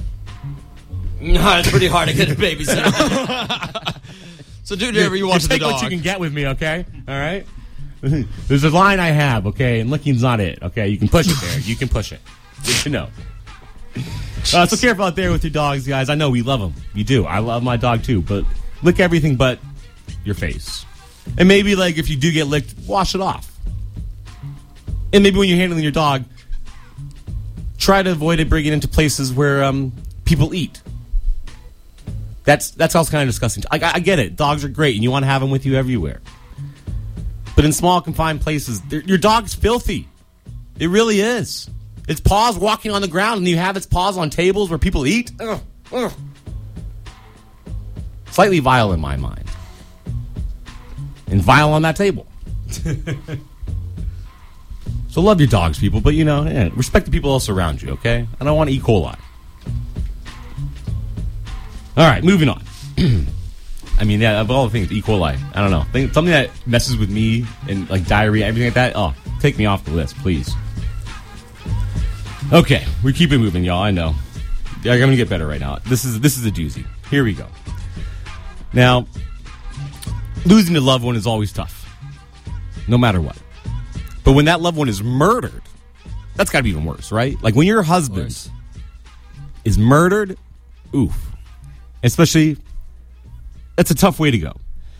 No, it's pretty hard to get a babysitter. So do whatever you want to the take what you dog. can get with me, okay? All right. There's a line I have, okay, and licking's not it, okay? You can push it there. You can push it. Good to know. Uh, so careful out there with your dogs, guys. I know we love them. You do. I love my dog too, but lick everything but your face. And maybe, like, if you do get licked, wash it off. And maybe when you're handling your dog, try to avoid it bringing it into places where um, people eat. That's that's also kind of disgusting. I, I get it. Dogs are great, and you want to have them with you everywhere. But in small, confined places, your dog's filthy. It really is. Its paws walking on the ground, and you have its paws on tables where people eat. Ugh, ugh. Slightly vile in my mind. And vile on that table. So love your dogs, people, but, you know, yeah, respect the people else around you, okay? I don't want E. coli. All right, moving on. I mean, yeah, of all the things, E. coli. I don't know. Think, something that messes with me and like diarrhea, everything like that. Oh, take me off the list, please. Okay, we keep it moving, y'all. I know. Yeah, I'm gonna get better right now. This is this is a doozy. Here we go. Now, losing a loved one is always tough, no matter what. But when that loved one is murdered, that's got to be even worse, right? Like when your husband is murdered, oof. Especially, that's a tough way to go.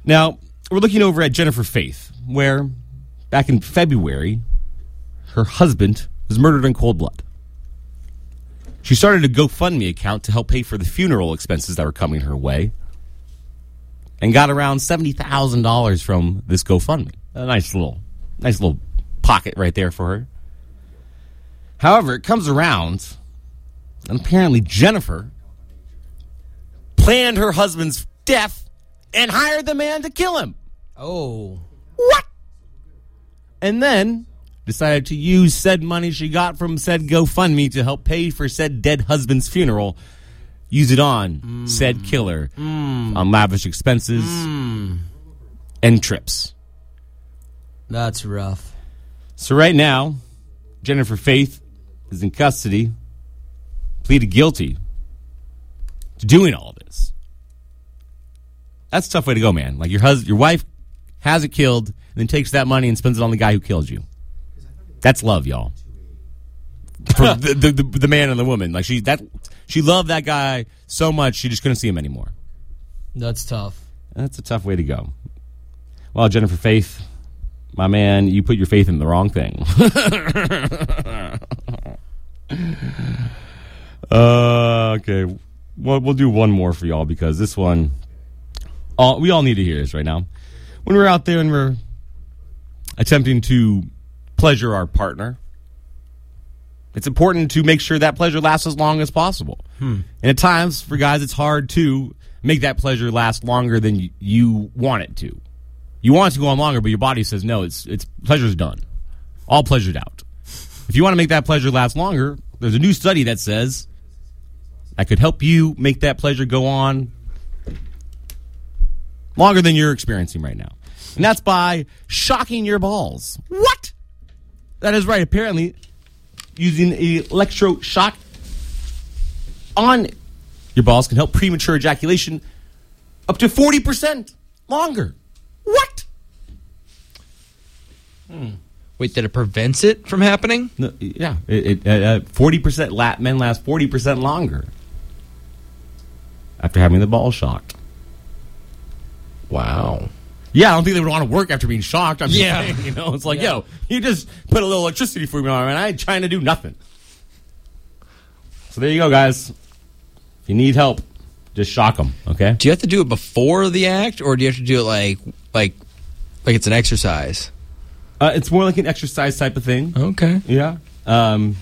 Now, we're looking over at Jennifer Faith, where back in February, her husband was murdered in cold blood. She started a GoFundMe account to help pay for the funeral expenses that were coming her way and got around seventy thousand dollars from this GoFundMe. A nice little, nice little pocket right there for her. However, it comes around, and apparently Jennifer planned her husband's death and hired the man to kill him. Oh. What? And then decided to use said money she got from said GoFundMe to help pay for said dead husband's funeral. Use it on mm. said killer, mm. on lavish expenses mm. and trips. That's rough. So right now, Jennifer Faith is in custody, pleaded guilty to doing all this. That's a tough way to go, man. Like your husband, your wife has it killed, and then takes that money and spends it on the guy who killed you. That's love, y'all. For the, the, the the man and the woman, like she that she loved that guy so much she just couldn't see him anymore. That's tough. That's a tough way to go. Well, Jennifer Faith, my man, you put your faith in the wrong thing. uh, okay, well, we'll do one more for y'all because this one, all we all need to hear this right now. When we're out there and we're attempting to pleasure our partner, it's important to make sure that pleasure lasts as long as possible. Hmm. And at times, for guys, it's hard to make that pleasure last longer than you, you want it to. You want it to go on longer, but your body says, no, it's it's pleasure's done. All pleasured out. If you want to make that pleasure last longer, there's a new study that says that could help you make that pleasure go on longer than you're experiencing right now. And that's by shocking your balls. What? That is right. Apparently, using electroshock on your balls can help premature ejaculation up to forty percent longer. What? Hmm. Wait, that it prevents it from happening? No, yeah. It, it, uh, forty percent la- men last forty percent longer after having the balls shocked. Wow. Yeah, I don't think they would want to work after being shocked. I'm just yeah. saying, you know, it's like, yeah. yo, you just put a little electricity for me on, and I ain't trying to do nothing. So there you go, guys. If you need help, just shock them, okay? Do you have to do it before the act, or do you have to do it like like like it's an exercise? Uh, it's more like an exercise type of thing. Okay. Yeah. Um,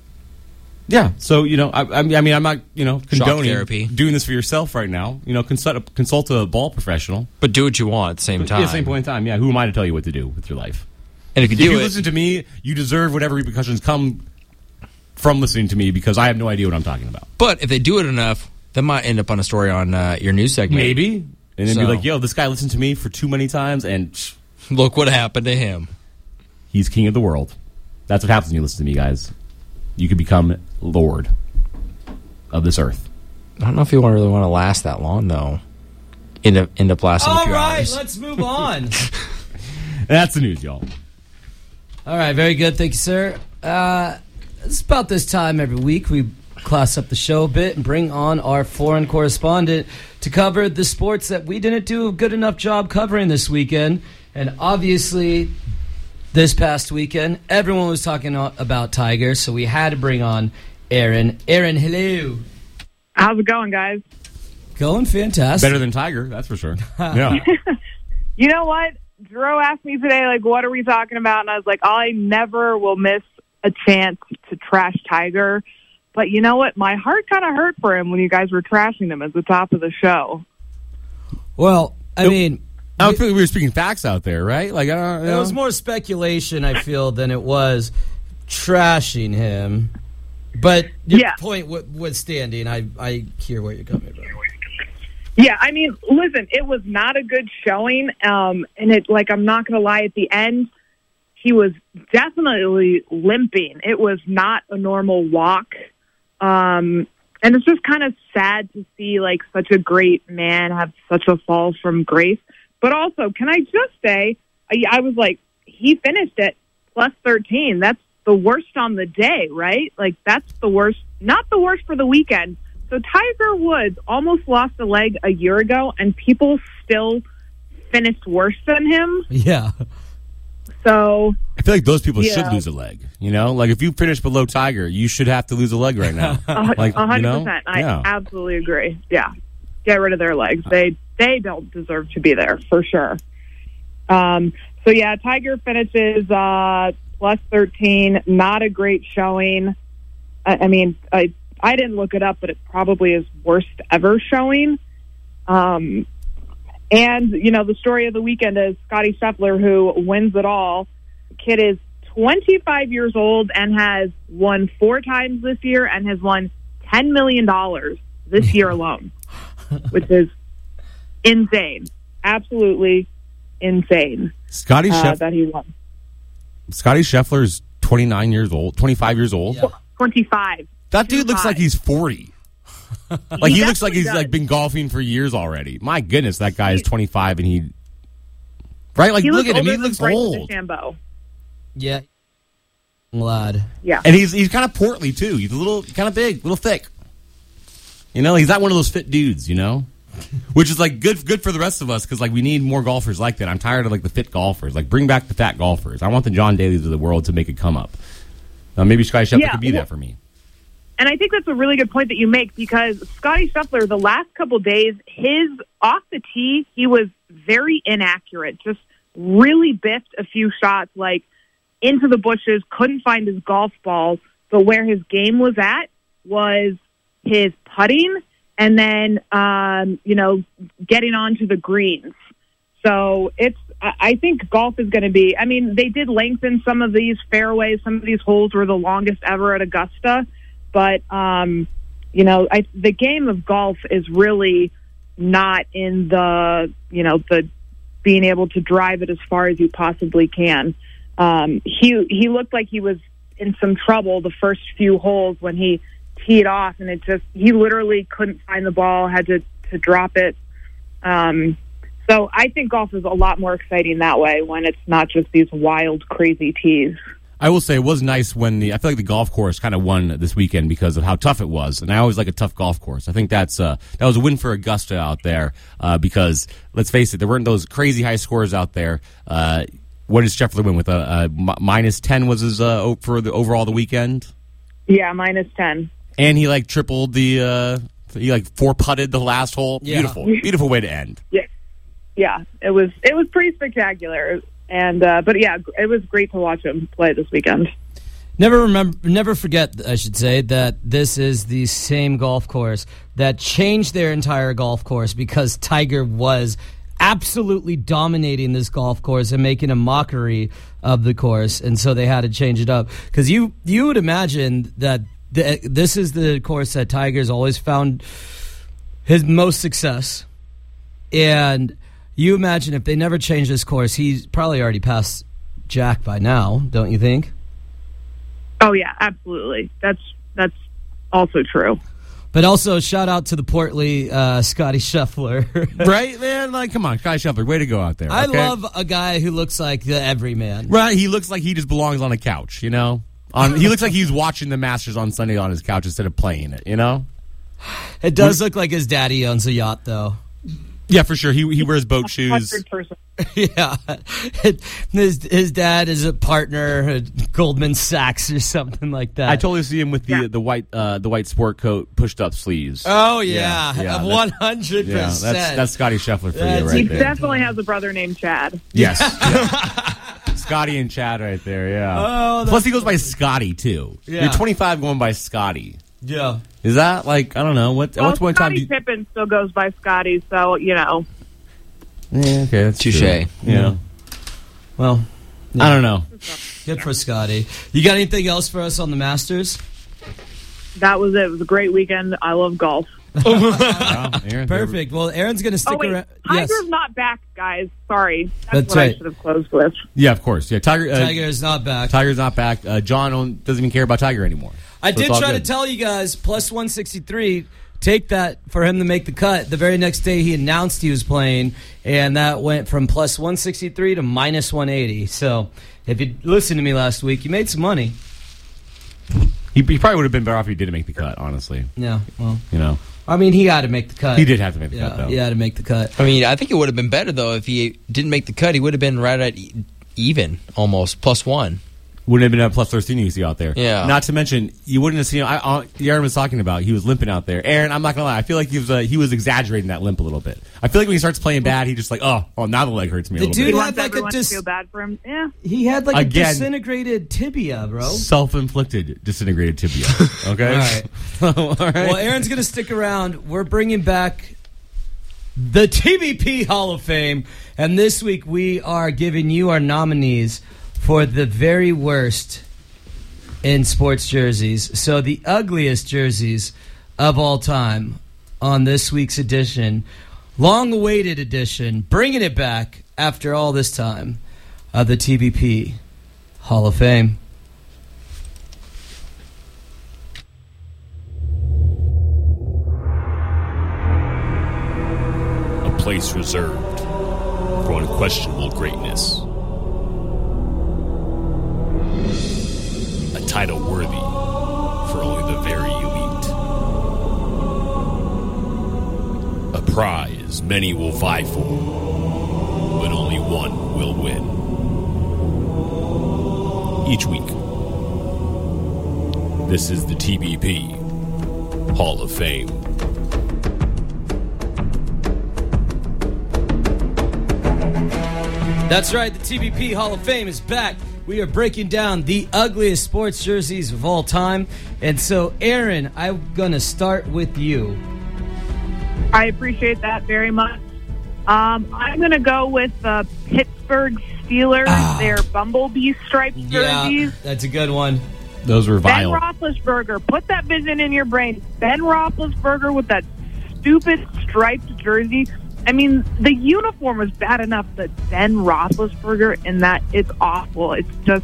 yeah. So, you know, I, I mean, I'm not, you know, condoning therapy. doing this for yourself right now. You know, consult a, consult a ball professional. But do what you want at the same time. At the same point in time, yeah. Who am I to tell you what to do with your life? And if you do if you it, listen to me, you deserve whatever repercussions come from listening to me because I have no idea what I'm talking about. But if they do it enough, that might end up on a story on uh, your news segment. Maybe. And then So- be like, yo, this guy listened to me for too many times, and psh, Look what happened to him. he's king of the world. That's what happens when you listen to me, guys. You can become Lord of this earth. I don't know if you want- really want to last that long, though. End up, end up lasting a All few right, hours. let's move on. That's the news, y'all. All right, very good. Thank you, sir. Uh, it's about this time every week we class up the show a bit and bring on our foreign correspondent to cover the sports that we didn't do a good enough job covering this weekend. And obviously, this past weekend, everyone was talking about Tiger, so we had to bring on Aaron. Aaron, hello. How's it going, guys? Going fantastic. Better than Tiger, that's for sure. Yeah. You know what? Drew asked me today, like, what are we talking about? And I was like, I never will miss a chance to trash Tiger. But you know what? My heart kind of hurt for him when you guys were trashing him at the top of the show. Well, I Nope. mean, I don't think we were speaking facts out there, right? Like, I don't, you it know. was more speculation, I feel, than it was trashing him. But your Yeah. point withstanding, I, I hear where you're coming from. Yeah, I mean, listen, it was not a good showing. Um, and it, like, I'm not going to lie, at the end, he was definitely limping. It was not a normal walk. Um, and it's just kind of sad to see, like, such a great man have such a fall from grace. But also, can I just say, I, I was like, he finished at plus thirteen. That's the worst on the day, right? Like, that's the worst, not the worst for the weekend. So Tiger Woods almost lost a leg a year ago, and people still finished worse than him. Yeah. So I feel like those people Yeah. should lose a leg. You know, like if you finish below Tiger, you should have to lose a leg right now. A Like, a hundred you know? percent. I Yeah. absolutely agree. Yeah, get rid of their legs. They they don't deserve to be there for sure. Um. So yeah, Tiger finishes uh, plus thirteen. Not a great showing. I, I mean, I I didn't look it up, but it probably is worst ever showing. Um. And you know, the story of the weekend is Scottie Scheffler, who wins it all. The kid is twenty-five years old and has won four times this year and has won ten million dollars this year alone, which is insane. Absolutely insane. Scottie Uh, Scheff- that he won. Scottie Scheffler is twenty-nine years old, twenty-five years old. Yeah. twenty-five. That dude looks twenty-five. like he's forty. Like he, He looks like he's definitely like been golfing for years already. My goodness, that guy is twenty-five and he right like He look looks at him, older he than looks Bryson old. DeChambeau. Yeah. Lad. Yeah. And he's he's kind of portly too. He's a little kind of big, a little thick. You know, he's not one of those fit dudes, you know? Which is like good good for the rest of us cuz like we need more golfers like that. I'm tired of like the fit golfers. Like bring back the fat golfers. I want the John Daly's of the world to make it come up. Uh, maybe Scottie Scheffler Yeah, could be well- that for me. And I think that's a really good point that you make because Scottie Scheffler, the last couple days, his off the tee, he was very inaccurate. Just really biffed a few shots, like into the bushes, couldn't find his golf ball. But where his game was at was his putting and then, um, you know, getting onto the greens. So it's, I I think golf is going to be, I mean, they did lengthen some of these fairways. Some of these holes were the longest ever at Augusta. But, um, you know, I, the game of golf is really not in the, you know, the being able to drive it as far as you possibly can. Um, he he looked like he was in some trouble the first few holes when he teed off, and it just, he literally couldn't find the ball, had to, to drop it. Um, so I think golf is a lot more exciting that way when it's not just these wild, crazy tees. I will say it was nice when the I feel like the golf course kind of won this weekend because of how tough it was, and I always like a tough golf course. I think that's uh, that was a win for Augusta out there uh, because let's face it, there weren't those crazy high scores out there. Uh, what did Scheffler win with a, a m- minus ten was his uh, for the overall the weekend? Yeah, minus ten. And he like tripled the uh, he like four putted the last hole. Yeah. Beautiful, beautiful way to end. Yeah, yeah, it was it was pretty spectacular. And uh, but yeah, it was great to watch him play this weekend. Never remember, never forget, I should say, that this is the same golf course that changed their entire golf course because Tiger was absolutely dominating this golf course and making a mockery of the course, and so they had to change it up. Because you you would imagine that the, this is the course that Tiger's always found his most success, and you imagine if they never change this course, he's probably already passed Jack by now, don't you think? Oh yeah, absolutely. That's that's also true. But also, shout out to the portly uh, Scottie Scheffler. Right, man? Like, come on, Scottie Scheffler, way to go out there. I okay? love a guy who looks like the everyman. Right, he looks like he just belongs on a couch, you know? On He looks like he's watching the Masters on Sunday on his couch instead of playing it, you know? It does look like his daddy owns a yacht, though. Yeah, for sure. He he wears boat shoes. one hundred percent. Yeah. his, his dad is a partner at Goldman Sachs or something like that. I totally see him with the Yeah. the white uh, the white sport coat, pushed up sleeves. Oh, yeah. Yeah, yeah, one hundred percent. Yeah, that's that's Scottie Scheffler for That's- you He right there. definitely has a brother named Chad. Yes. Yeah. Scotty and Chad right there, yeah. Oh, that's Plus he goes by Scotty too. Yeah. You're twenty-five going by Scotty. Yeah. Is that like I don't know what Well, what's one time Scottie you, Pippen still goes by Scotty, so you know. yeah, okay, that's Touche. true. Yeah. Well, I don't know. good for Scotty. You got anything else for us on the Masters? That was it. It was a great weekend. I love golf. Well, Aaron, Perfect. Well, Aaron's going to stick Oh wait, around. Tiger's Yes. not back, guys. Sorry, that's, That's what right. I should have closed with. Yeah, of course. Yeah, Tiger. Uh, Tiger is not back. Tiger's not back. Uh, John don't- doesn't even care about Tiger anymore. I So did it's all try good. to tell you guys, plus one sixty-three, take that for him to make the cut. The very next day he announced he was playing, and that went from plus one sixty-three to minus one eighty. So if you listened to me last week, you made some money. He He, he probably would have been better off if he didn't make the cut, honestly. Yeah, well. You know? I mean, he had to make the cut. He did have to make the yeah, cut, though. He had to make the cut. I mean, I think it would have been better, though, if he didn't make the cut. He would have been right at e- even, almost, plus one. Wouldn't have been a plus thirteen you see out there. Yeah. Not to mention, you wouldn't have seen him. I, I, Aaron was talking about he was limping out there. Aaron, I'm not going to lie. I feel like he was uh, he was exaggerating that limp a little bit. I feel like when he starts playing bad, he just like, oh, oh now the leg hurts me a The little dude bit. He had wants like a everyone dis- to feel bad for him. Yeah. He had like Again. a disintegrated tibia, bro. Self-inflicted disintegrated tibia. Okay? All right. All right. Well, Aaron's going to stick around. We're bringing back the T B P Hall of Fame. And this week we are giving you our nominees for the very worst in sports jerseys. So the ugliest jerseys of all time on this week's edition. Long-awaited edition. Bringing it back after all this time of the T B P Hall of Fame. A place reserved for unquestionable greatness. A title worthy for only the very elite. A prize many will vie for, but only one will win. Each week, this is the T B P Hall of Fame. That's right, the T B P Hall of Fame is back. We are breaking down the ugliest sports jerseys of all time. And so, Aaron, I'm going to start with you. I appreciate that very much. Um, I'm going to go with the Pittsburgh Steelers, Ah. their Bumblebee striped jerseys. Yeah, that's a good one. Those were Ben vile. Roethlisberger, put that vision in your brain. Ben Roethlisberger with that stupid striped jersey. I mean, the uniform was bad enough, but Ben Roethlisberger in that, it's awful. It's just,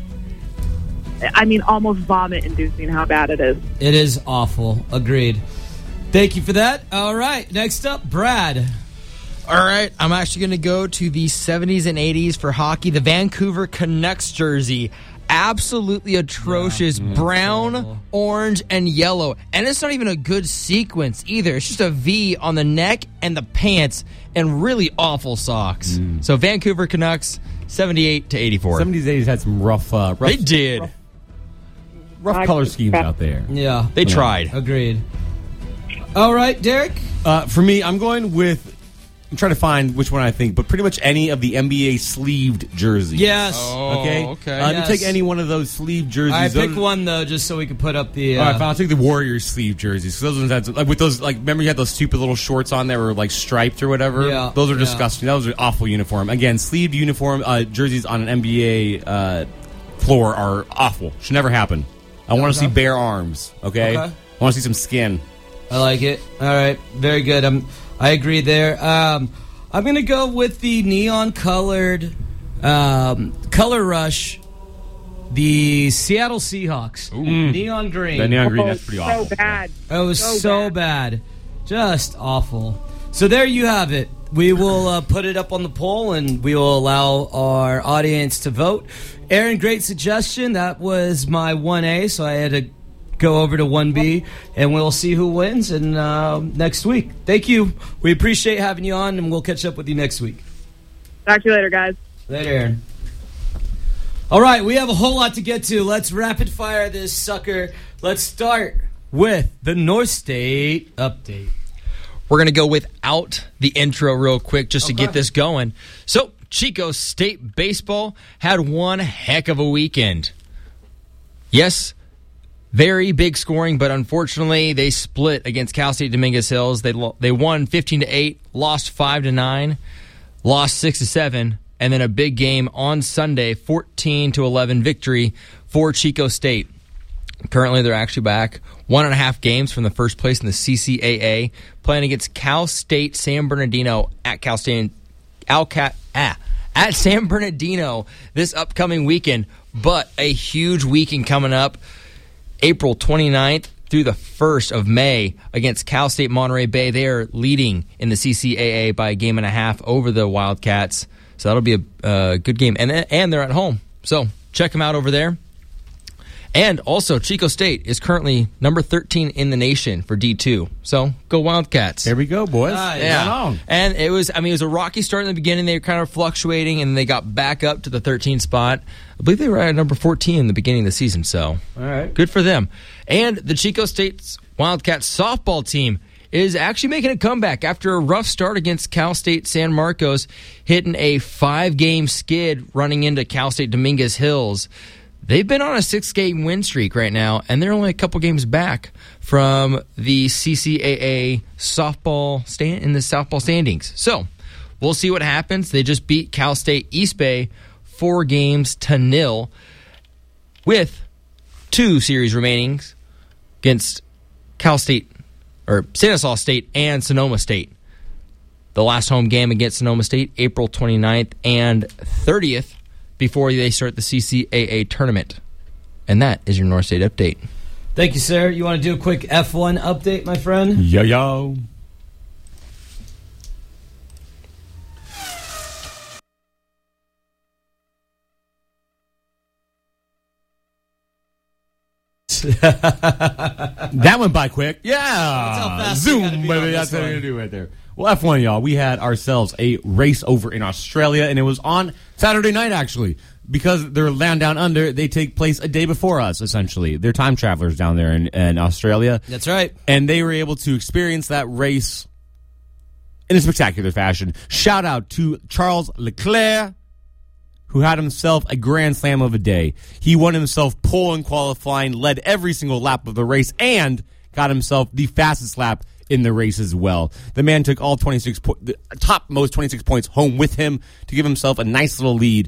I mean, almost vomit-inducing how bad it is. It is awful. Agreed. Thank you for that. All right, next up, Brad. All right, I'm actually going to go to the seventies and eighties for hockey. The Vancouver Canucks jersey. Absolutely atrocious. Yeah, brown, terrible. orange, and yellow. And it's not even a good sequence either. It's just a V on the neck and the pants and really awful socks. Mm. So Vancouver Canucks, seventy-eight to eighty-four. seventies, eighties had some rough, uh, rough, They did. rough, rough color schemes out there. Yeah, They tried. agreed. All right, Derek. Uh, for me, I'm going with. I'm trying to find which one I think, but pretty much any of the N B A sleeved jerseys. Yes. Okay. Oh, okay. Uh, Yes. You take any one of those sleeve jerseys. I those pick are- one, though, just so we can put up the... Uh, All right, fine. I'll take the Warriors sleeve jerseys. So those ones had some, like with those like remember you had those stupid little shorts on that were like striped or whatever. Yeah, those are yeah. disgusting. Those are awful uniform. Again, sleeved uniform uh, jerseys on an N B A uh, floor are awful. Should never happen. I want to see bare arms. Okay, Okay. I want to see some skin. I like it. All right, very good. I'm, I agree there. Um, I'm going to go with the neon-colored um, Color Rush, the Seattle Seahawks. Neon green. That neon green, Oh, that's pretty so awful. bad. It was so, So bad. Just awful. So there you have it. We will uh, put it up on the poll, and we will allow our audience to vote. Aaron, great suggestion. That was my one A, so I had to go over to one B, and we'll see who wins and uh, next week. Thank you. We appreciate having you on, and we'll catch up with you next week. Talk to you later, guys. Later, Aaron. All right, we have a whole lot to get to. Let's rapid fire this sucker. Let's start with the North State update. We're going to go without the intro real quick just to Okay. get this going. So, Chico State baseball had one heck of a weekend. Yes, very big scoring, but unfortunately they split against Cal State Dominguez Hills. They lo- they won fifteen to eight, lost five to nine, lost six to seven, and then a big game on Sunday, fourteen to eleven victory for Chico State. Currently, they're actually back one and a half games from the first place in the C C A A, playing against Cal State San Bernardino at Cal State Alcat ah, at San Bernardino this upcoming weekend. But a huge weekend coming up, April twenty-ninth through the first of May against Cal State Monterey Bay. They are leading in the C C A A by a game and a half over the Wildcats. So that'll be a uh, good game, and and they're at home. So check them out over there. And also, Chico State is currently number thirteen in the nation for D two. So, go Wildcats. There we go, boys. Nice. Yeah. Right on. And it was, I mean, it was a rocky start in the beginning. They were kind of fluctuating, and they got back up to the thirteenth spot. I believe they were at number fourteen in the beginning of the season, so All right. good for them. And the Chico State Wildcats softball team is actually making a comeback after a rough start against Cal State San Marcos, hitting a five-game skid running into Cal State Dominguez Hills. They've been on a six-game win streak right now, and they're only a couple games back from the C C A A softball stand in the softball standings. So we'll see what happens. They just beat Cal State East Bay four games to nil, with two series remaining against Cal State or Stanislaus State and Sonoma State. The last home game against Sonoma State, April twenty-ninth and thirtieth. Before they start the C C A A tournament. And that is your North State update. Thank you, sir. You want to do a quick F one update, my friend? Yo, yo. That went by quick. Yeah. That's how fast you gotta Zoom, be baby. on That's this what we're one. going to do right there. Well, F one, y'all, we had ourselves a race over in Australia, and it was on Saturday night, actually. Because they're land down under, they take place a day before us, essentially. They're time travelers down there in, in Australia. That's right. And they were able to experience that race in a spectacular fashion. Shout out to Charles Leclerc, who had himself a grand slam of a day. He won himself pole and qualifying, led every single lap of the race, and got himself the fastest lap in the race as well. The man took all twenty-six po- the top most twenty-six points home with him to give himself a nice little lead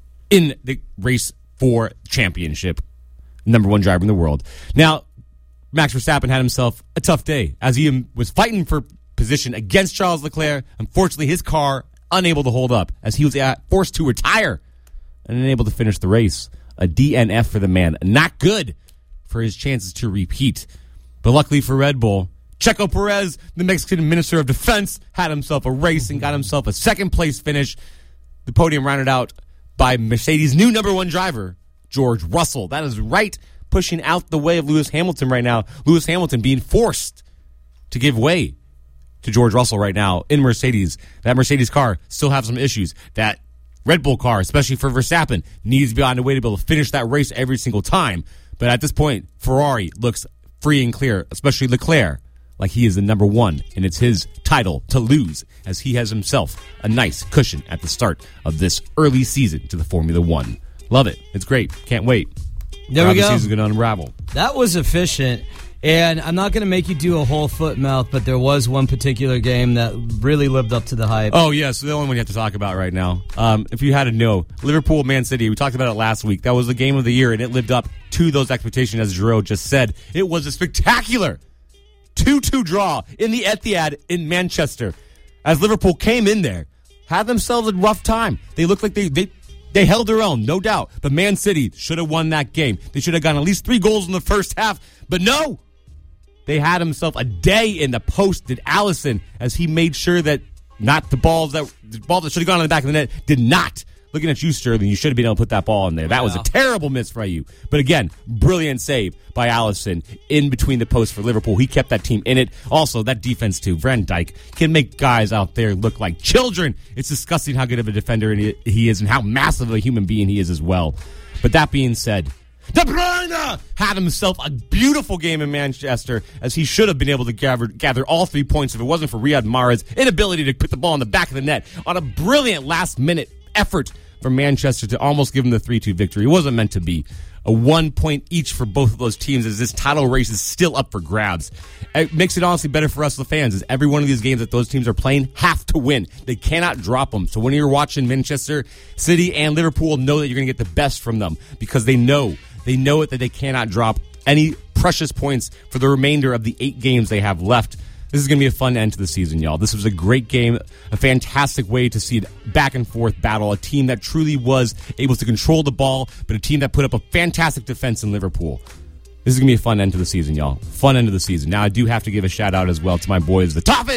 in the race for championship. Number one driver in the world. Now, Max Verstappen had himself a tough day as he was fighting for position against Charles Leclerc. Unfortunately, his car unable to hold up as he was forced to retire and unable to finish the race. A D N F for the man. Not good for his chances to repeat. But luckily for Red Bull, Checo Perez, the Mexican Minister of Defense, had himself a race and got himself a second place finish. The podium rounded out by Mercedes' new number one driver, George Russell. That is right, pushing out the way of Lewis Hamilton right now. Lewis Hamilton being forced to give way to George Russell right now in Mercedes. That Mercedes car still have some issues. That Red Bull car, especially for Verstappen, needs to be on the way to be able to finish that race every single time. But at this point, Ferrari looks free and clear, especially Leclerc, like he is the number one, and it's his title to lose, as he has himself a nice cushion at the start of this early season to the Formula One. Love it. It's great. Can't wait. There How we the go. season's going to unravel. That was efficient. And I'm not going to make you do a whole foot mouth, but there was one particular game that really lived up to the hype. Oh, yeah, so the only one you have to talk about right now. Um, if you had to know, Liverpool, Man City, we talked about it last week. That was the game of the year, and it lived up to those expectations, as Giroud just said. It was a spectacular two two draw in the Etihad in Manchester, as Liverpool came in there, had themselves a rough time. They looked like they... they They held their own, no doubt. But Man City should have won that game. They should have gotten at least three goals in the first half. But no! They had himself a day in the post, did Allison, as he made sure that not the balls that the ball that should have gone on the back of the net did not. Looking at you, Sterling, you should have been able to put that ball in there. That was a terrible miss for you. But again, brilliant save by Allison in between the posts for Liverpool. He kept that team in it. Also, that defense too. Van Dijk can make guys out there look like children. It's disgusting how good of a defender he is and how massive a human being he is as well. But that being said, De Bruyne had himself a beautiful game in Manchester, as he should have been able to gather, gather all three points if it wasn't for Riyad Mahrez's inability to put the ball in the back of the net on a brilliant last-minute effort from Manchester to almost give him the three two victory. It wasn't meant to be. A one point each for both of those teams, as this title race is still up for grabs. It makes it honestly better for us, the fans, as every one of these games that those teams are playing have to win. They cannot drop them. So when you're watching Manchester City and Liverpool, know that you're going to get the best from them, because they know, they know it that they cannot drop any precious points for the remainder of the eight games they have left. This is going to be a fun end to the season, y'all. This was a great game, a fantastic way to see a back-and-forth battle, a team that truly was able to control the ball, but a team that put up a fantastic defense in Liverpool. This is going to be a fun end to the season, y'all. Fun end of the season. Now, I do have to give a shout-out as well to my boys, the Toffees,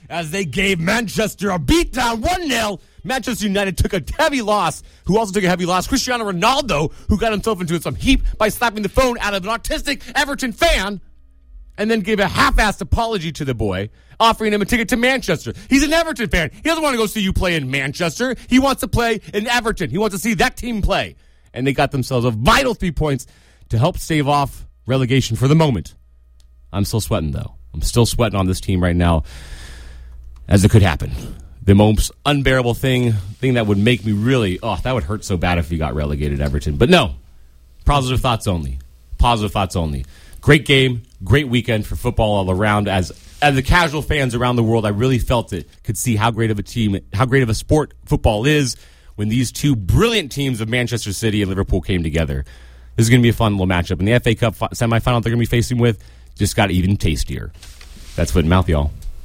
as they gave Manchester a beatdown one nil. Manchester United took a heavy loss. Who also took a heavy loss? Cristiano Ronaldo, who got himself into some heap by slapping the phone out of an autistic Everton fan and then gave a half-assed apology to the boy, offering him a ticket to Manchester. He's an Everton fan. He doesn't want to go see you play in Manchester. He wants to play in Everton. He wants to see that team play. And they got themselves a vital three points to help stave off relegation for the moment. I'm still sweating, though. I'm still sweating on this team right now, as it could happen. The most unbearable thing, thing that would make me really, oh, that would hurt so bad if we got relegated, Everton. But no, positive thoughts only. Positive thoughts only. Great game, great weekend for football all around. As as the casual fans around the world, I really felt it, could see how great of a team, how great of a sport football is when these two brilliant teams of Manchester City and Liverpool came together. This is going to be a fun little matchup. And the F A Cup semifinal they're going to be facing with just got even tastier. That's Foot and Mouth, y'all.